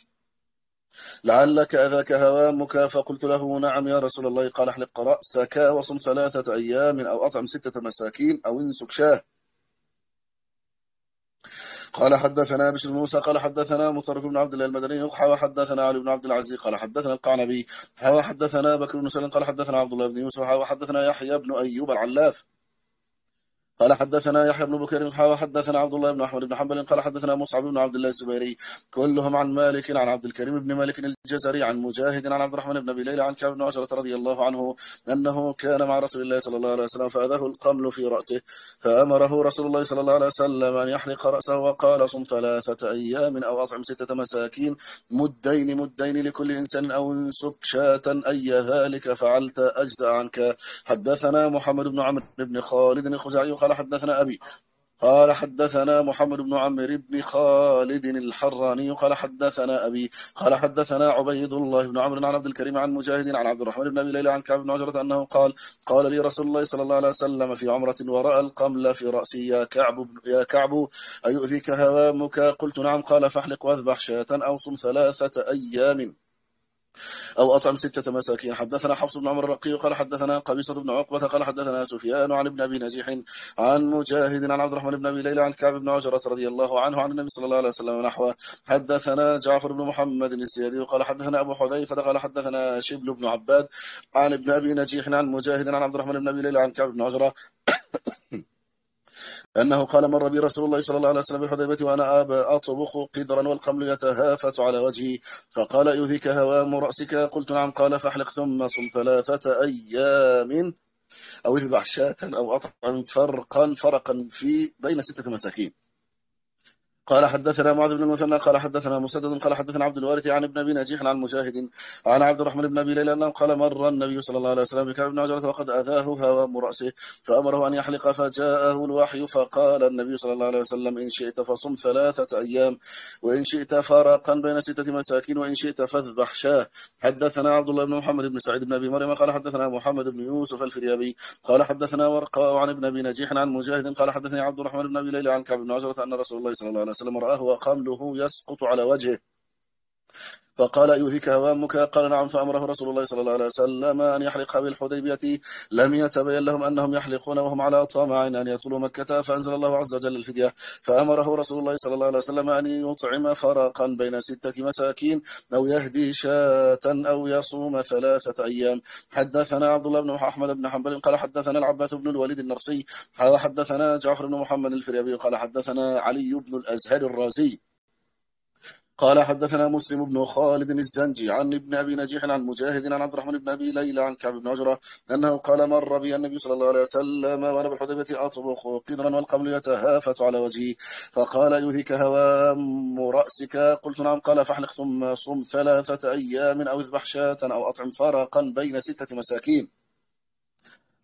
لعلك أذاك هوامك فقلت له نعم يا رسول الله قال احلق رأسك وصم ثلاثة أيام أو أطعم ستة مساكين أو انسك شاه. قال حدثنا بشر بن موسى قال حدثنا مطرف بن عبد الله المدني وحدثنا علي بن عبد العزيز قال حدثنا القعنبي وحدثنا بكر بن سلم قال حدثنا عبد الله بن يوسف وحدثنا يحيى بن أيوب العلاف قال حدثنا يحيى بن بكير حدثنا عبد الله بن احمد بن حنبل قال حدثنا مصعب بن عبد الله الزبيري كلهم عن مالك عن عبد الكريم بن مالك الجزري عن مجاهد عن عبد الرحمن بن ابي ليلى عن كعب بن عجرة رضي الله عنه انه كان مع رسول الله صلى الله عليه وسلم فاذاه القمل في راسه فامره رسول الله صلى الله عليه وسلم ان يحلق راسه وقال صم ثلاثه ايام او اطعم سته مساكين مدين مدين لكل انسان او انسك شاة اي ذلك فعلت اجزا عنك. حدثنا محمد بن عمرو بن خالد الخزاعي قال حدثنا أبي قال حدثنا محمد بن عمرو بن خالد الحراني قال حدثنا أبي قال حدثنا عبيد الله بن عمرو عن عبد الكريم عن مجاهد عن عبد الرحمن بن أبي ليلى عن كعب بن عجرة أنه قال قال لي رسول الله صلى الله عليه وسلم في عمرة ورأى القمل في رأسي يا كعب يا كعب أيؤذيك هوامك قلت نعم قال فاحلق واذبح شاة أو صم ثلاثة أيام أو أطعم ستة مساكين. حدثنا حفص بن عمر الرقي قال حدثنا قبيصة بن عقبة قال حدثنا سفيان عن ابن أبي نجيح عن مجاهد عن عبد الرحمن بن أبي ليلى عن كعب بن عجرة رضي الله عنه عن النبي صلى الله عليه وسلم نحوه. حدثنا جعفر بن محمد السيادي قال حدثنا أبو حذيفة قال حدثنا شبل بن عباد عن ابن أبي نجيح عن مجاهد عن عبد الرحمن بن أبي ليلى عن كعب بن عجرة أنه قال مر بي رسول الله صلى الله عليه وسلم بالحديبية وأنا أطبخ قدرا والقمل يتهافت على وجهي فقال يؤذيك هوام رأسك قلت نعم قال فاحلق ثم صم ثلاثة أيام أو اذبح شاة أو أطعم فرقا فرقا في بين ستة مساكين. قال حدثنا معاذ بن المثنى قال حدثنا مسدد قال حدثنا عبد الوارث عن ابن ابي نجيح عن مجاهد عن عبد الرحمن بن ابي ليلى انه قال مر النبي صلى الله عليه وسلم بكعب بن عجرة وقد اذاه هوام راسه فامره ان يحلق فجاءه الوحي فقال النبي صلى الله عليه وسلم ان شئت فصم ثلاثه ايام وان شئت فرقا بين سته مساكين وان شئت فاذبح شاه. حدثنا عبد الله بن محمد بن سعيد بن ابي مريم قال حدثنا محمد بن يوسف الفريابي قال حدثنا ورقاء عن ابن ابي نجيح عن مجاهد قال حدثني عبد الرحمن بن ابي ليلى عن كعب بن عجرة ان رسول الله صلى الله عليه وسلم رآه وقمله يسقط على وجهه فقال أيهك هوامك قال نعم فأمره رسول الله صلى الله عليه وسلم أن يحلق بالحديبية لم يتبين لهم أنهم يحلقون وهم على طمع أن يدخلوا مكة فأنزل الله عز وجل الفدية فأمره رسول الله صلى الله عليه وسلم أن يطعم فرقا بين ستة مساكين أو يهدي شاة أو يصوم ثلاثة أيام. حدثنا عبد الله بن أحمد بن حنبل قال حدثنا العباس بن الوليد النرسي حدثنا جعفر بن محمد الفريابي قال حدثنا علي بن الأزهر الرازي قال حدثنا مسلم بن خالد الزنجي عن ابن أبي نجيح عن مجاهد عن عبد الرحمن بن أبي ليلى عن كعب بن عجرة أنه قال مر بي النبي صلى الله عليه وسلم وأنا بالحديبية أطبخ قدرا والقمل يتهافت على وجهي فقال يهيك هوام رأسك قلت نعم قال فاحلق ثم صم ثلاثة أيام أو اذبح شاة أو أطعم فرقا بين ستة مساكين.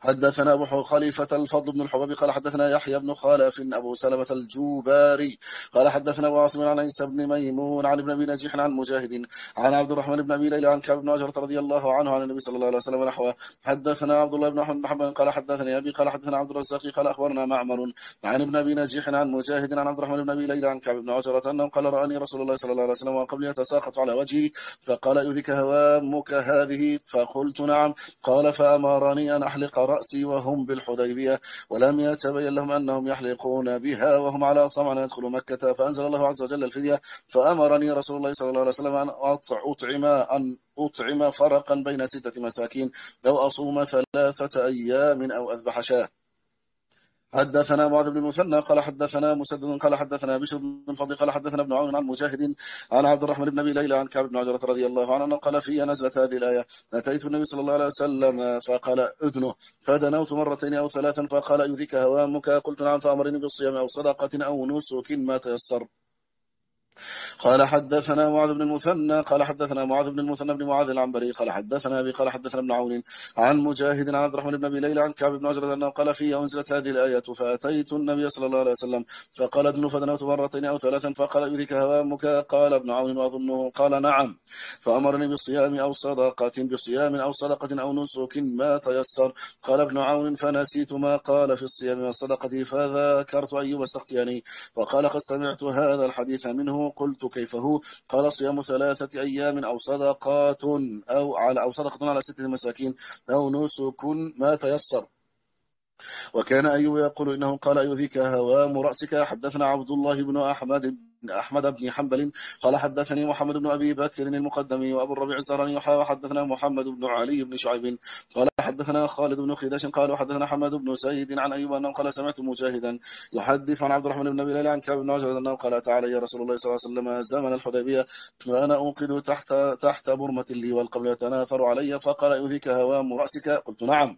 حدثنا أبو خليفة الفضل بن الحباب قال حدثنا يحيى بن خلف أبو سلمة الجوباري قال حدثنا أبو عاصم عن عيسى بن ميمون عن ابن أبي نجيح عن مجاهد عن عبد الرحمن بن أبي ليلى عن كعب بن عجرة رضي الله عنه عن النبي صلى الله عليه وسلم نحوه. حدثنا عبد الله بن أحمد بن حنبل قال حدثني أبي قال حدثنا عبد الرزاق قال أخبرنا معمر عن ابن أبي نجيح عن مجاهد عن عبد الرحمن بن أبي ليلى عن كعب بن عجرة أنه قال رآني رسول الله صلى الله عليه وسلم وقبل يتساقط على وجهي فقال يؤذيك هوامك هذه؟ فقلت نعم. قال فأمرني أن أحلق رأسي وهم بالحديبية ولم يتبين لهم أنهم يحلقون بها وهم على طمع أن يدخلوا مكة، فأنزل الله عز وجل الفدية. فأمرني رسول الله صلى الله عليه وسلم أن أطعم أن أطعم فرقا بين ستة مساكين أو أصوم ثلاثة أيام أو أذبح شاة. حدثنا معاذ بن المثنى قال حدثنا مسدد قال حدثنا بشر بن الفضل قال حدثنا ابن عون عن مجاهد عن عبد الرحمن بن ابي ليلى عن كعب بن عجرة رضي الله عنه قال في نزلت هذه الآية أتيت النبي صلى الله عليه وسلم فقال أدنه فدنوت مرتين أو ثلاثا فقال يؤذيك هوامك؟ قلت نعم. فأمرني بالصيام أو صدقة أو نسك ما تيسر. قال حدثنا معاذ بن المثنى قال حدثنا معاذ بن المثنى بن معاذ العنبري قال حدثنا أبي قال حدثنا ابن عون عن مجاهد عن عبد الرحمن بن أبي ليلى عن كعب بن عجرة أنه قال في أنزلت هذه الآية فأتيت النبي صلى الله عليه وسلم فقال ادن فدنوت مرتين أو ثلاثا فقال يؤذيك هوامك؟ قال ابن عون وأظنه قال نعم. فأمرني بالصيام أو صدقة بصيام أو صدقة أو نسك ما تيسر. قال ابن عون فنسيت ما قال في الصيام والصدقة فذكرت أيوب السختياني فقال قد سمعت هذا الحديث منه. قلت كيف هو؟ قال صيام ثلاثة أيام أو صدقات أو على أو صدقة على ستة مساكين أو نسك ما تيسر. وكان أيوب يقول إنه قال يؤذيك هوام رأسك. حدثنا عبد الله بن أحمد أحمد بن حنبل قال حدثني محمد بن أبي بكر المقدمي وأبو الربيع الزهراني وحدثنا محمد بن علي بن شعيب قال حدثنا خالد بن خداش قال وحدثنا حماد بن سيد عن أيوب أنه قال سمعت مجاهدا يحدث عن عبد الرحمن بن أبي ليلى عن كعب بن عجرة أنه قال تعالى يا رسول الله صلى الله عليه وسلم زمن الحديبية وأنا أوقد تحت تحت برمة لي والقبل يتناثر علي فقال يؤذيك هوام رأسك؟ قلت نعم.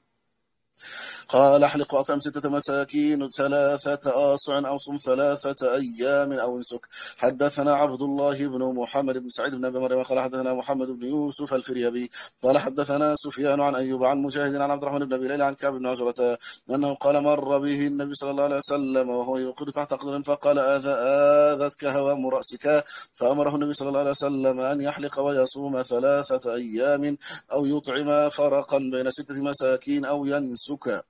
قال احلق أطعم ستة مساكين ثلاثة آصع أو صم ثلاثة أيام أو انسك. حدثنا عبد الله بن محمد بن سعيد بن أبي مريم قال حدثنا محمد بن يوسف الفريابي قال حدثنا سفيان عن أيوب عن مجاهد عن عبد الرحمن بن أبي ليلى عن كعب بن عجرة أنه قال مر به النبي صلى الله عليه وسلم وهو يوقد تحت قدر فقال آذتك هوام رأسك؟ فأمره النبي صلى الله عليه وسلم أن يحلق ويصوم ثلاثة أيام أو يطعم فرقا بين ستة مساكين أو ينسك.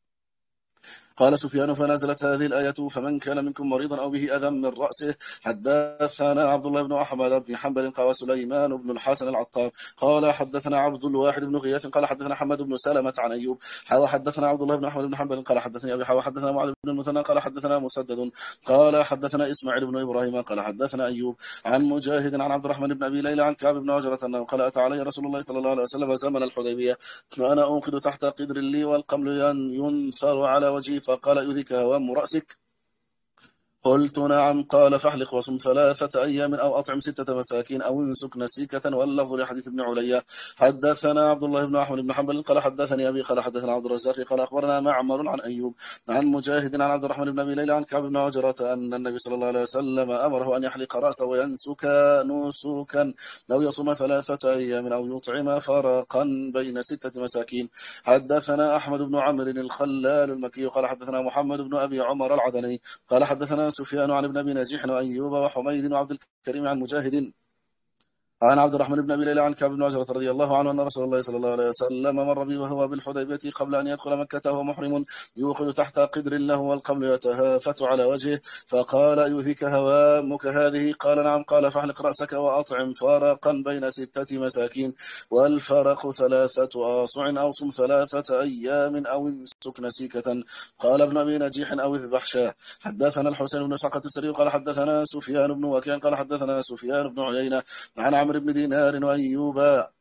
قال سفيان فنزلت هذه الآية فمن كان منكم مريضا أو به أذى من رأسه. حدثنا عبد الله بن أحمد بن حنبل قال سليمان بن الحسن العطار قال حدثنا عبد الواحد بن غياث قال حدثنا حماد بن سلمة عن أيوب حاوى حدثنا عبد الله بن أحمد بن حنبل قال حدثني أبي حاوى حدثنا معاذ بن المثنى قال حدثنا مسدد قال حدثنا إسماعيل بن إبراهيم قال حدثنا أيوب عن مجاهد عن عبد الرحمن بن أبي ليلى عن كعب بن عجرة أنه قال أتى علي رسول الله صلى الله عليه وسلم زمن الحديبية وأنا أنقذ تحت قدر لي والقمل ينثر على وجهي فقال يؤذيك هوام رأسك؟ قلت نعم. قال فاحلق وصم ثلاثة أيام أو أطعم ستة مساكين أو انسك نسيكة واللفظ لحديث ابن عليا. حدثنا عبد الله بن أحمد بن حنبل قال حدثني أبي قال حدثنا عبد الرزاق قال أخبرنا معمر عن أيوب عن مجاهد عن عبد الرحمن بن أبي ليلى عن كعب بن عجرة أن النبي صلى الله عليه وسلم أمره أن يحلق رأسه وينسك نسوكا لو يصوم ثلاثة أيام أو يطعم فرقا بين ستة مساكين. حدثنا أحمد بن عمرو الخلال المكي قال حدثنا محمد بن أبي عمر العدني قال حدثنا سفيان عن ابن أبي نجيح وأيوب وحميد وعبد الكريم عن مجاهد عن عبد الرحمن بن أبي ليلى عن كعب بن عجرة رضي الله عنه أن رسول الله صلى الله عليه وسلم مر به وهو بالحديبية قبل أن يدخل مكة وهو محرم يوقد تحت قدر له والقمل يتهافت على وجهه فقال يؤذيك هوامك هذه؟ قال نعم. قال فاحلق رأسك وأطعم فرقا بين ستة مساكين والفرق ثلاثة آصع أو صم ثلاثة أيام أو انسك نسيكة. قال ابن أبي نجيح أو اذبح شاة. حدثنا الحسين بن إسحاق السري قال حدثنا سفيان بن وكيع قال حدثنا سفيان بن عيينة عن عمرو بن دينار وأيوب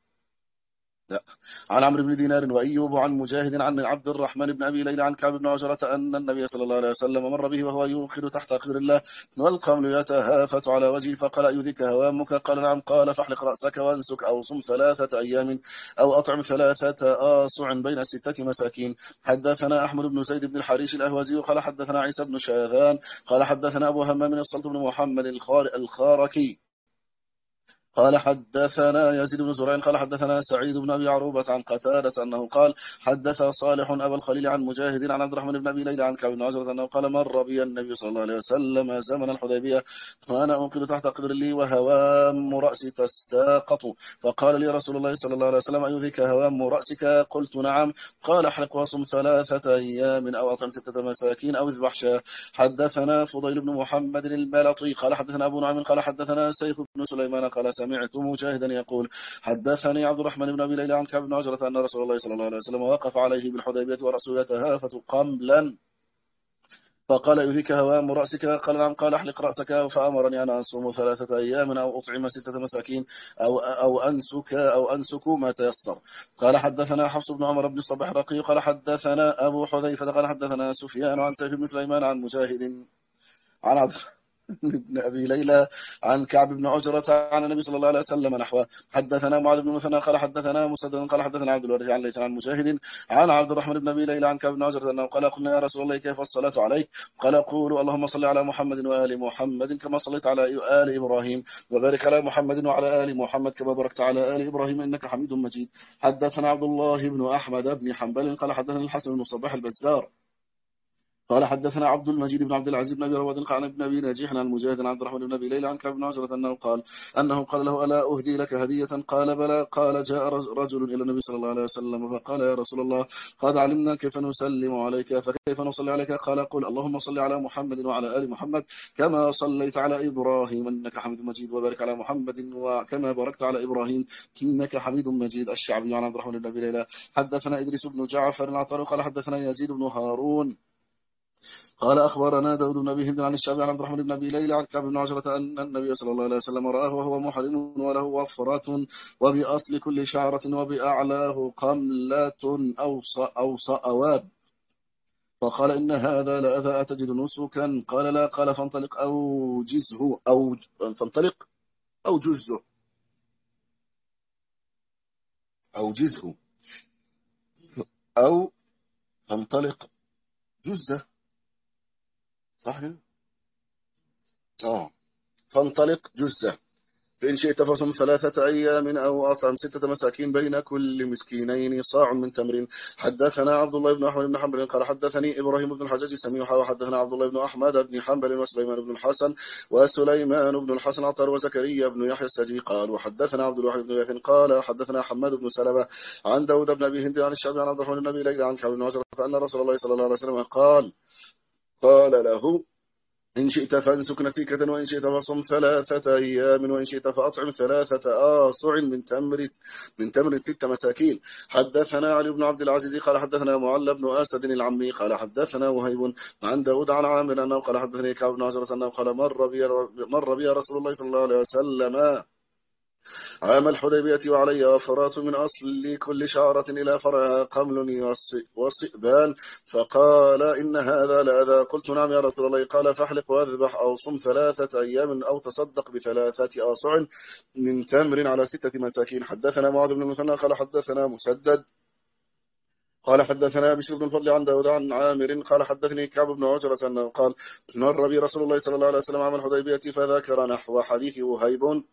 لا عن عمرو بن دينار وأيوب عن مجاهد عن عبد الرحمن بن أبي ليلى عن كعب بن عجرة أن النبي صلى الله عليه وسلم مر به وهو يوقد تحت قدر الله والقمل يتهافت على وجهه فقال يؤذيك هوامك؟ قال نعم. قال فاحلق رأسك وانسك أو صم ثلاثة أيام أو أطعم ثلاثة آصع بين ستة مساكين. حدثنا أحمد بن زيد بن الحريش الأهوازي قال حدثنا عيسى بن شاذان قال حدثنا أبو همام الصلت بن محمد الخاركي قال حدثنا يزيد بن زريع قال حدثنا سعيد بن أبي عروبة عن قتادة أنه قال حدث صالح أبا الخليل عن مجاهد عن عبد الرحمن بن أبي ليلى عن كعب بن عجرة أنه قال مر بي النبي صلى الله عليه وسلم زمن الحديبية وأنا أنقل تحت قدر لي وهوام رأسي تساقط فقال لي رسول الله صلى الله عليه وسلم أيذيك هوام رأسك قلت نعم قال احلق وصم ثلاثة أيام أو أطعم ستة مساكين أو اذبح شاة. حدثنا فضيل بن محمد البلطي قال حدثنا أبو نعيم قال حدثنا سيف بن سليمان قال سمعت مجاهدا يقول حدثني عبد الرحمن بن أبي ليلى عن كعب بن عجرة أن رسول الله صلى الله عليه وسلم وقف عليه بالحديبية ورأسه يتهافت قملا فقال يهيك هوام رأسك قال نعم قال احلق رأسك فأمرني أن أصوم ثلاثة أيام أو أطعم ستة مساكين أو أو أنسك أو أنسك ما تيسر. قال حدثنا حفص بن عمر بن الصباح رقي قال حدثنا أبو حذيفة قال حدثنا سفيان عن سيف بن سليمان عن مجاهد عن عبد بن أبي ليلى عن كعب بن عجرة عن النبي صلى الله عليه وسلم نحوه. حدثنا معاذ بن مثنى قال حدثنا مسدد قال حدثنا عبد الوارث عن ليث عن مجاهد عن عبد الرحمن بن أبي ليلى عن كعب بن عجرة أنه قال قلنا يا رسول الله كيف الصلاة عليك قال قولوا اللهم صل على محمد وآل محمد كما صليت على آل إبراهيم وبارك على محمد وعلى آل محمد كما باركت على آل إبراهيم إنك حميد مجيد. حدثنا عبد الله بن أحمد بن حنبل قال حدثنا الحسن بن صباح البزار قال حدثنا عبد المجيد بن عبد العزيز بن ابي رواد قال ابن ابي ناجح عن المجاهد عن عبد الرحمن بن ابي ليلى عن كعب بن عجرة انه قال انه قال له الا اهدي لك هديه قال بلى قال جاء رجل الى النبي صلى الله عليه وسلم فقال يا رسول الله قد علمنا كيف نسلم عليك فكيف نصلي عليك قال قل اللهم صل على محمد وعلى ال محمد كما صليت على ابراهيم انك حميد مجيد وبارك على محمد وكما باركت على ابراهيم انك حميد مجيد. الشعبي عن عبد الرحمن بن ابي ليلى حدثنا ادريس بن جعفر العطار قال حدثنا يزيد بن هارون قال أخبرنا داود بن أبي هند عن الشعبي عن عبد الرحمن بن أبي ليلى عن كعب بن عجرة أن النبي صلى الله عليه وسلم رآه وهو محرم وله وفرة وبأصل كل شعرة وبأعلاه قملة أو أو صأواب فقال إن هذا لأذى أتجد نسكا قال لا قال فانطلق أو جزه أو فانطلق أو جزه أو جزه أو فانطلق جزه صح كده؟ اه فانطلق جزه فإن شئت فصم ثلاثة أيام أو أطعم ستة مساكين بين كل مسكينين صاع من تمر. حدثنا عبد الله بن أحمد بن حنبل قال حدثني إبراهيم بن الحجاج سميحة وحدثنا عبد الله بن أحمد بن حنبل وسليمان بن الحسن وسليمان بن الحسن عطار وزكريا بن يحيى السجي قال وحدثنا عبد الواحد بن ياثن قال حدثنا حماد بن سلمة عن داود بن أبي هند عن الشعبي عن عبد الرحمن بن أبي ليلى عن كعب بن عجرة أن رسول الله صلى الله عليه وسلم قال قال له إن شئت فانسك نسيكة وإن شئت فصم ثلاثة أيام وإن شئت فأطعم ثلاثة آصع من تمر من تمر ست مساكين. حدثنا علي بن عبد العزيز قال حدثنا معل بن أسد العمي قال حدثنا وهيب عن داود عن عامر أنه قال حدثني كعب بن عجرة أنه قال مر بي مر بي رسول الله صلى الله عليه وسلم عام الحديبية وعلي وفرات من أصل كل شعرة إلى فرعها قمل وصئبان فقال إن هذا لأذى قلت نعم يا رسول الله قال فاحلق واذبح أو صم ثلاثة أيام أو تصدق بثلاثة آصع من تمر على ستة مساكين. حدثنا معاذ بن المثنى قال حدثنا مسدد قال حدثنا بشر بن الفضل عن داود عن عامر قال حدثني كعب بن عجرة أنه قال مر بي رسول الله صلى الله عليه وسلم عام الحديبية فذكر نحو حديث وهيب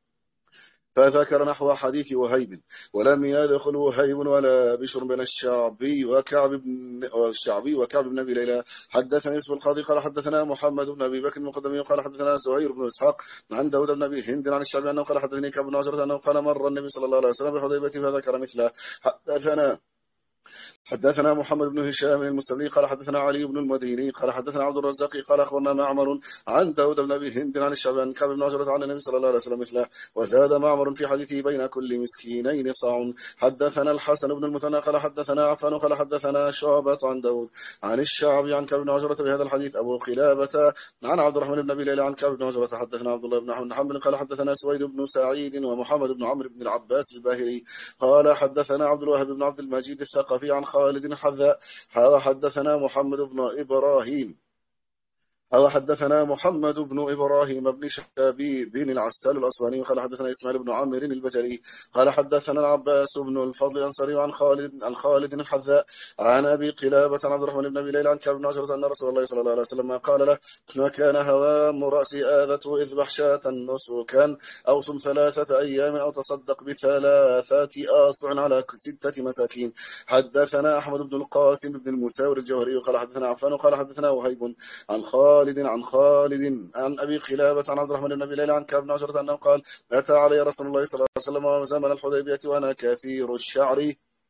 فذكر نحو حديث وهيب ولم يدخل وهيب ولا بشر بن الشعبي وكعب بن الشعبي وكعب بن ابي ليلى. حدثنا يوسف القاضي قال حدثنا محمد بن ابي بكر المقدمي قال حدثنا زهير بن اسحاق عن داود بن ابي هند عن الشعبي انه قال حدثني كعب بن عجرة انه قال مر النبي صلى الله عليه وسلم بحديبية فذكر مثله. حدثنا حدثنا محمد بن هشام المستملي قال حدثنا علي بن المديني قال حدثنا عبد الرزاق قال اخبرنا معمر عن داود بن ابي هند عن الشعبي عن كعب بن عجرة عن النبي صلى الله عليه وسلم مثله وزاد معمر في حديثه بين كل مسكينين صاع. حدثنا الحسن بن المثنى قال حدثنا عفان قال حدثنا شعبة عن داود عن الشعبي عن كعب بن عجرة بهذا الحديث ابو خلابة عن عبد الرحمن بن ابي ليلى عن كعب بن عجرة. حدثنا عبد الله بن احمد بن حنبل قال حدثنا سويد بن سعيد ومحمد بن عمرو بن العباس الباهلي قال حدثنا عبد الوهاب بن عبد المجيد الثقفي عن خالد حذاء حدثنا محمد بن إبراهيم قال حدثنا محمد بن إبراهيم بن شبيب العسال الأصفهاني قال حدثنا إسماعيل بن عامر البجلي قال حدثنا العباس بن الفضل الأنصاري عن خالد عن خالد الحذاء عن أبي قلابة عن عبد الرحمن بن أبي ليلى عن كعب بن عجرة أن رسول الله صلى الله عليه وسلم قال له ما كان هوام رأسي آذته اذبح شاة نسكا أو صم ثلاثة أيام أو تصدق بثلاثة آصع على ستة مساكين. حدثنا أحمد بن القاسم بن المساور الجوهري قال حدثنا عفان قال حدثنا وهيب عن خالد عن خالد عن أبي خلابة عن عبد الرحمن بن أبي ليلى عن كعب بن عجرة أنه قال أتى علي رسول الله صلى الله عليه وسلم وزمن الحديبية وأنا كثير الشعر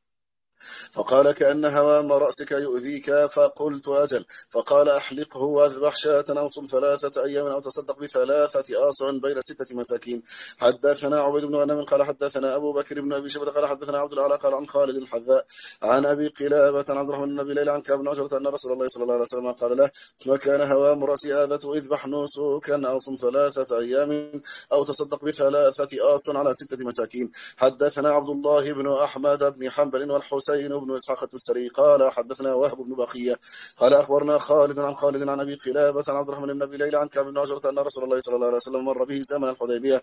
فقال كأن هوام رأسك يؤذيك فقلت أجل فقال أحلقه واذبح شاة أو صم ثلاثة أيام أو تصدق بثلاثة آصع بين ستة مساكين. حدثنا عبيد بن غنم قال حدثنا أبو بكر بن أبي شيبة قال حدثنا عبد الأعلى قال عن خالد الحذاء عن أبي قلابة عن عبد الرحمن بن أبي ليلى عن كعب بن عجرة أن رسول الله صلى الله عليه وسلم قال له وكان هوام رأسي آذته اذبح نسكا أو صم ثلاثة أيام أو تصدق بثلاثة آصع على ستة مساكين. حدثنا عبد الله بن أحمد بن حنبل والحسين بن إسحاق التستري قال حدثنا وهب بن بقية قال أخبرنا خالد عن خالد عن أبي قلابة عن عبد الرحمن بن أبي ليلى عن كعب بن عجرة أن رسول الله صلى الله عليه وسلم مر به زمن الحديبية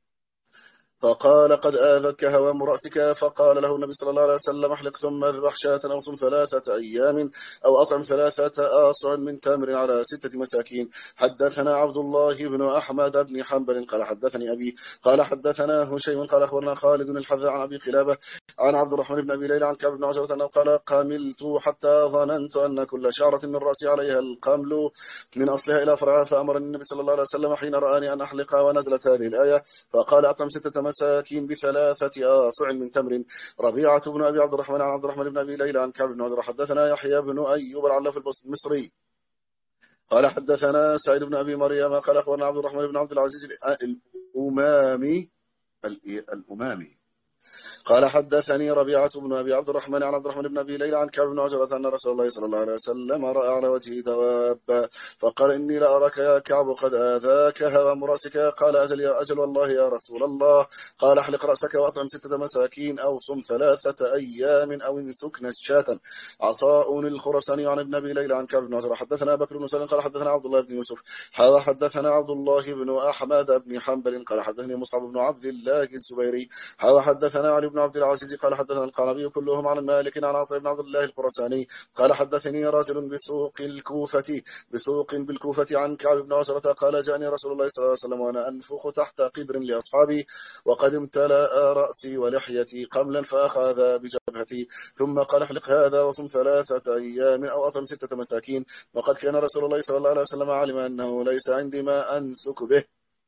فقال قد آذتك هوام رأسك فقال له النبي صلى الله عليه وسلم احلق ثم اذبح شاة أو صم ثلاثة أيام أو أطعم ثلاثة آصع من تمر على ستة مساكين. حدثنا عبد الله بن أحمد بن حنبل قال حدثني أبي قال حدثنا هشيم قال أخبرنا خالد بن الحذاء عن أبي قلابة عن عبد الرحمن بن أبي ليلى عن كعب بن عجرة أنه قال قملت حتى ظننت أن كل شعرة من رأسي عليها القمل من أصلها إلى فرعها فأمرني النبي صلى الله عليه وسلم حين رآني أن أحلقها ونزلت هذه الآية فقال أطعم ستة مساكين بثلاثة آصع من تمر. ربيعة بن أبي عبد الرحمن عن عبد الرحمن بن أبي ليلى عن كعب بن عجرة حدثنا يحيى بن أيوب العلاف المصري قال حدثنا سعيد بن أبي مريم قال أخبرنا عبد الرحمن بن عبد العزيز الأمامي الأمامي قال حدثني ربيعة بن أبي عبد الرحمن عن عبد الرحمن بن أبي ليلى عن كعب بن عجرة أن رسول الله صلى الله عليه وسلم رأى على وجهه دوابا فقال إني لأراك يا كعب قد آذاك هوام رأسك قال أجل يا أجل والله يا رسول الله قال احلق رأسك وأطعم ستة مساكين أو صم ثلاثة أيام أو امسك نشاة. عطاء الخرساني عن ابن أبي ليلى عن كعب بن عجرة حدثنا بكر بن سلم قال حدثنا عبد الله بن يوسف حدثنا عبد الله بن أحمد بن حنبل قال حدثني مصعب بن عبد الله الزبيري حدثنا علي بن عبد العزيز قال حدثنا القعنبي كلهم عن مالك عن عطاء بن عبد الله الخرساني قال حدثني رجل بسوق الكوفة بسوق بالكوفة عن كعب بن عجرة قال جاءني رسول الله صلى الله عليه وسلم وأنا أنفخ تحت قدر لأصحابي وقد امتلأ رأسي ولحيتي قملا فأخذ بجبهتي ثم قال احلق هذا وصم ثلاثة أيام أو أطعم ستة مساكين وقد كان رسول الله صلى الله عليه وسلم علم أنه ليس عندي ما أنسك به.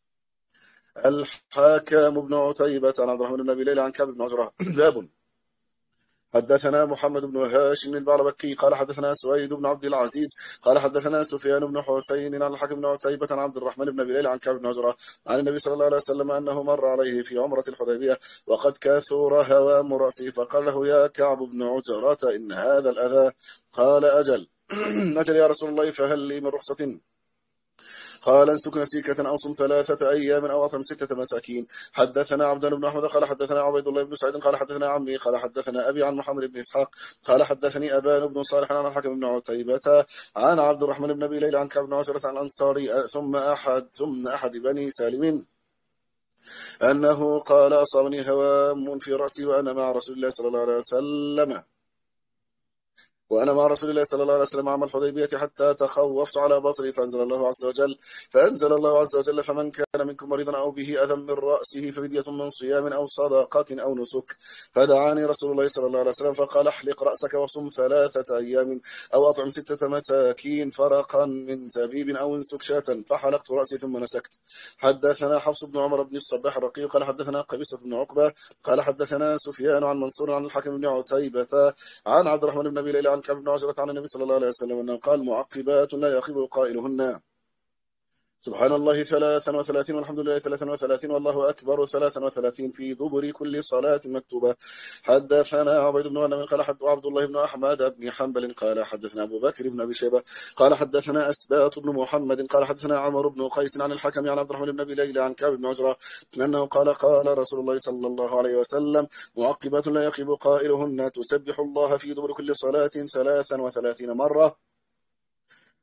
الحاكم بن عتيبة عن عبد الرحمن بن أبي ليلى عن كعب بن عجرة باب حدثنا محمد بن هاشم البعربكي قال حدثنا سويد بن عبد العزيز قال حدثنا سفيان بن حسين عن الحاكم بن عتيبة عن عبد الرحمن بن أبي ليلى عن كعب بن عجرة عن النبي صلى الله عليه وسلم أنه مر عليه في عمرة الحديبية وقد كثر هوام رأسه فقال له يا كعب بن عجرة إن هذا الأذى قال أجل أجل يا رسول الله فهل لي من رخصة قال انسك نسيكة أو صم ثلاثة أيام أو أطعم ستة مساكين. حدثنا عبد بن أحمد قال حدثنا عبيد الله بن سعيد قال حدثنا عمي قال حدثنا أبي عن محمد بن إسحاق قال حدثني أبان بن صالح عن الحكم بن عتيبة عن عبد الرحمن بن أبي ليلى عن كعب بن عجرة عن الأنصاري ثم أحد ثم أحد بني سالم أنه قال أصابني هوام في رأسي وأنا مع رسول الله صلى الله عليه وسلم وأنا مع رسول الله صلى الله عليه وسلم عام الحديبية حتى تخوفت على بصري فأنزل الله عز وجل فأنزل الله عز وجل فمن كان منكم مريضا أو به أذى من رأسه ففدية من صيام أو صدقة أو نسك. فدعاني رسول الله صلى الله عليه وسلم فقال احلق رأسك وصم ثلاثة أيام أو أطعم ستة مساكين فرقا من زبيب أو انسك شاة فحلقت رأسي ثم نسكت. حدثنا حفص بن عمر بن الصباح الرقي قال حدثنا قبيصة بن عقبة قال حدثنا سفيان عن منصور عن الحكم بن عتيبة عن عبد الرحمن بن أبي ليلى عن كعب بن عجرة عن النبي صلى الله عليه وسلم أنه قال معقبات لا يخيب قائلهن سبحان الله ثلاثا وثلاثين والحمد لله ثلاثا وثلاثين والله أكبر ثلاثا وثلاثين في دبر كل صلاة مكتوبة. حدثنا عبيد بن غنم قال حدثنا عبد الله بن أحمد بن حنبل قال حدثنا أبو بكر بن أبي شيبة قال حدثنا أسباط بن محمد قال حدثنا عمرو بن قيس عن الحكم عن عبد الرحمن بن أبي ليلى عن كعب بن عجرة أنه قال قال رسول الله صلى الله عليه وسلم معقبات لا يخيب قائلهن تسبح الله في دبر كل صلاة ثلاثا وثلاثين مرة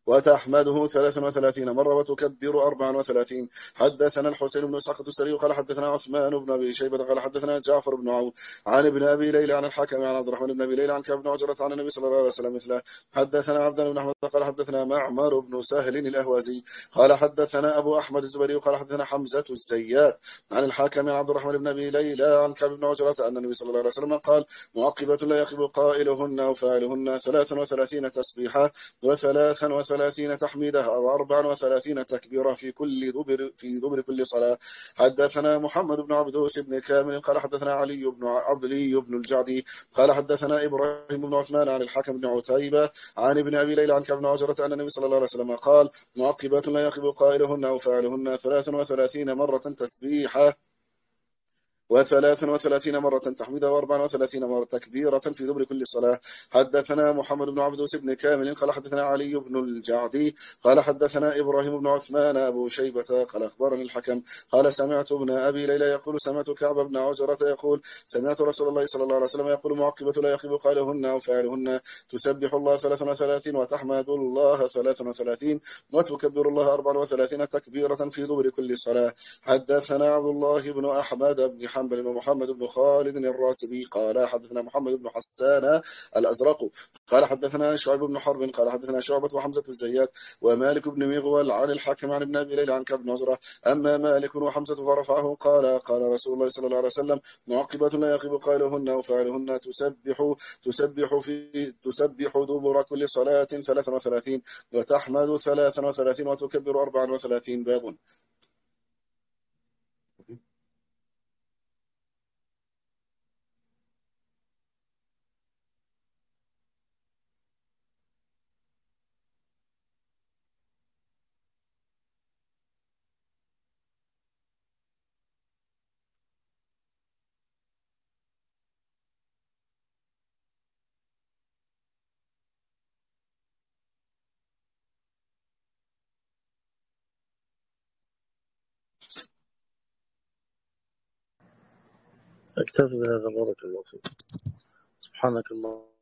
وتحمده ثلاثا وثلاثين مرة وتكبر أربعا وثلاثين. حدثنا الحسين بن إسحاق التستري قال حدثنا عثمان بن أبي شيبة قال حدثنا جعفر بن عون عن ابن أبي ليلى عن الحكم عن عبد الرحمن بن أبي ليلى عن كعب بن عجرة عن النبي صلى الله عليه وسلم مثله. حدثنا عبد بن أحمد قال حدثنا معمر بن سهل الأهوازي قال حدثنا أبو أحمد الزبري قال حدثنا حمزة الزيات عن الحاكم عن عبد الرحمن بن أبي ليلى عن كعب بن عجرة أن النبي صلى الله عليه وسلم قال معقبة لا يخيب قائلهن وفاعلهن ثلاثا وثلاثين تسبيحة وثلاثا وثلاثين تحميدة وأربعا وثلاثين تكبيرة في كل دبر في دبر كل صلاة. حدثنا محمد بن عبدوس بن كامل قال حدثنا علي بن عبدلي بن الجعدي قال حدثنا إبراهيم بن عثمان عن الحكم بن عتيبة عن ابن أبي ليلى عن كعب بن عجرة أن النبي صلى الله عليه وسلم قال معقبات لا يخيب قائلهن وفاعلهن ثلاثا وثلاثين مرة تسبيحة وثلاث وثلاثين مرة تحميدة وأربع وثلاثين مرة تكبيرة في دبر كل صلاة. حدثنا محمد بن عبدوس بن كامل قال حدثنا علي بن الجعدي قال حدثنا إبراهيم بن عثمان أبو شيبة قال أخبرني الحكم قال سمعت ابن أبي ليلى يقول سمعت كعب بن عجرة يقول سمعت رسول الله صلى الله عليه وسلم يقول معقبة لا يخيب قائلهن وفاعلهن تسبح الله ثلاث وثلاثين وتحمد الله ثلاث وثلاثين وتكبر الله أربع وثلاثين تكبيرة في دبر كل صلاة. حدثنا عبد الله بن أحمد بن حنبل ومحمد بن خالد الراسبي قال حدثنا محمد بن حسان الأزرق قال حدثنا شعيب بن حرب قال حدثنا شعبة وحمزة الزيات ومالك بن مغول عن الحكم عن ابن أبي ليلى عن كعب بن عجرة أما مالك وحمزة فرفعه قال قال رسول الله صلى الله عليه وسلم معقبة لا يخيب قائلهن وفاعلهن تسبح تسبح في تسبح دبر كل صلاة ثلاثا وثلاثين وتحمد ثلاثا وثلاثين وتكبر أربعا وثلاثين. باب أكتفي بهذا، بارك الله فيك. سبحانك الله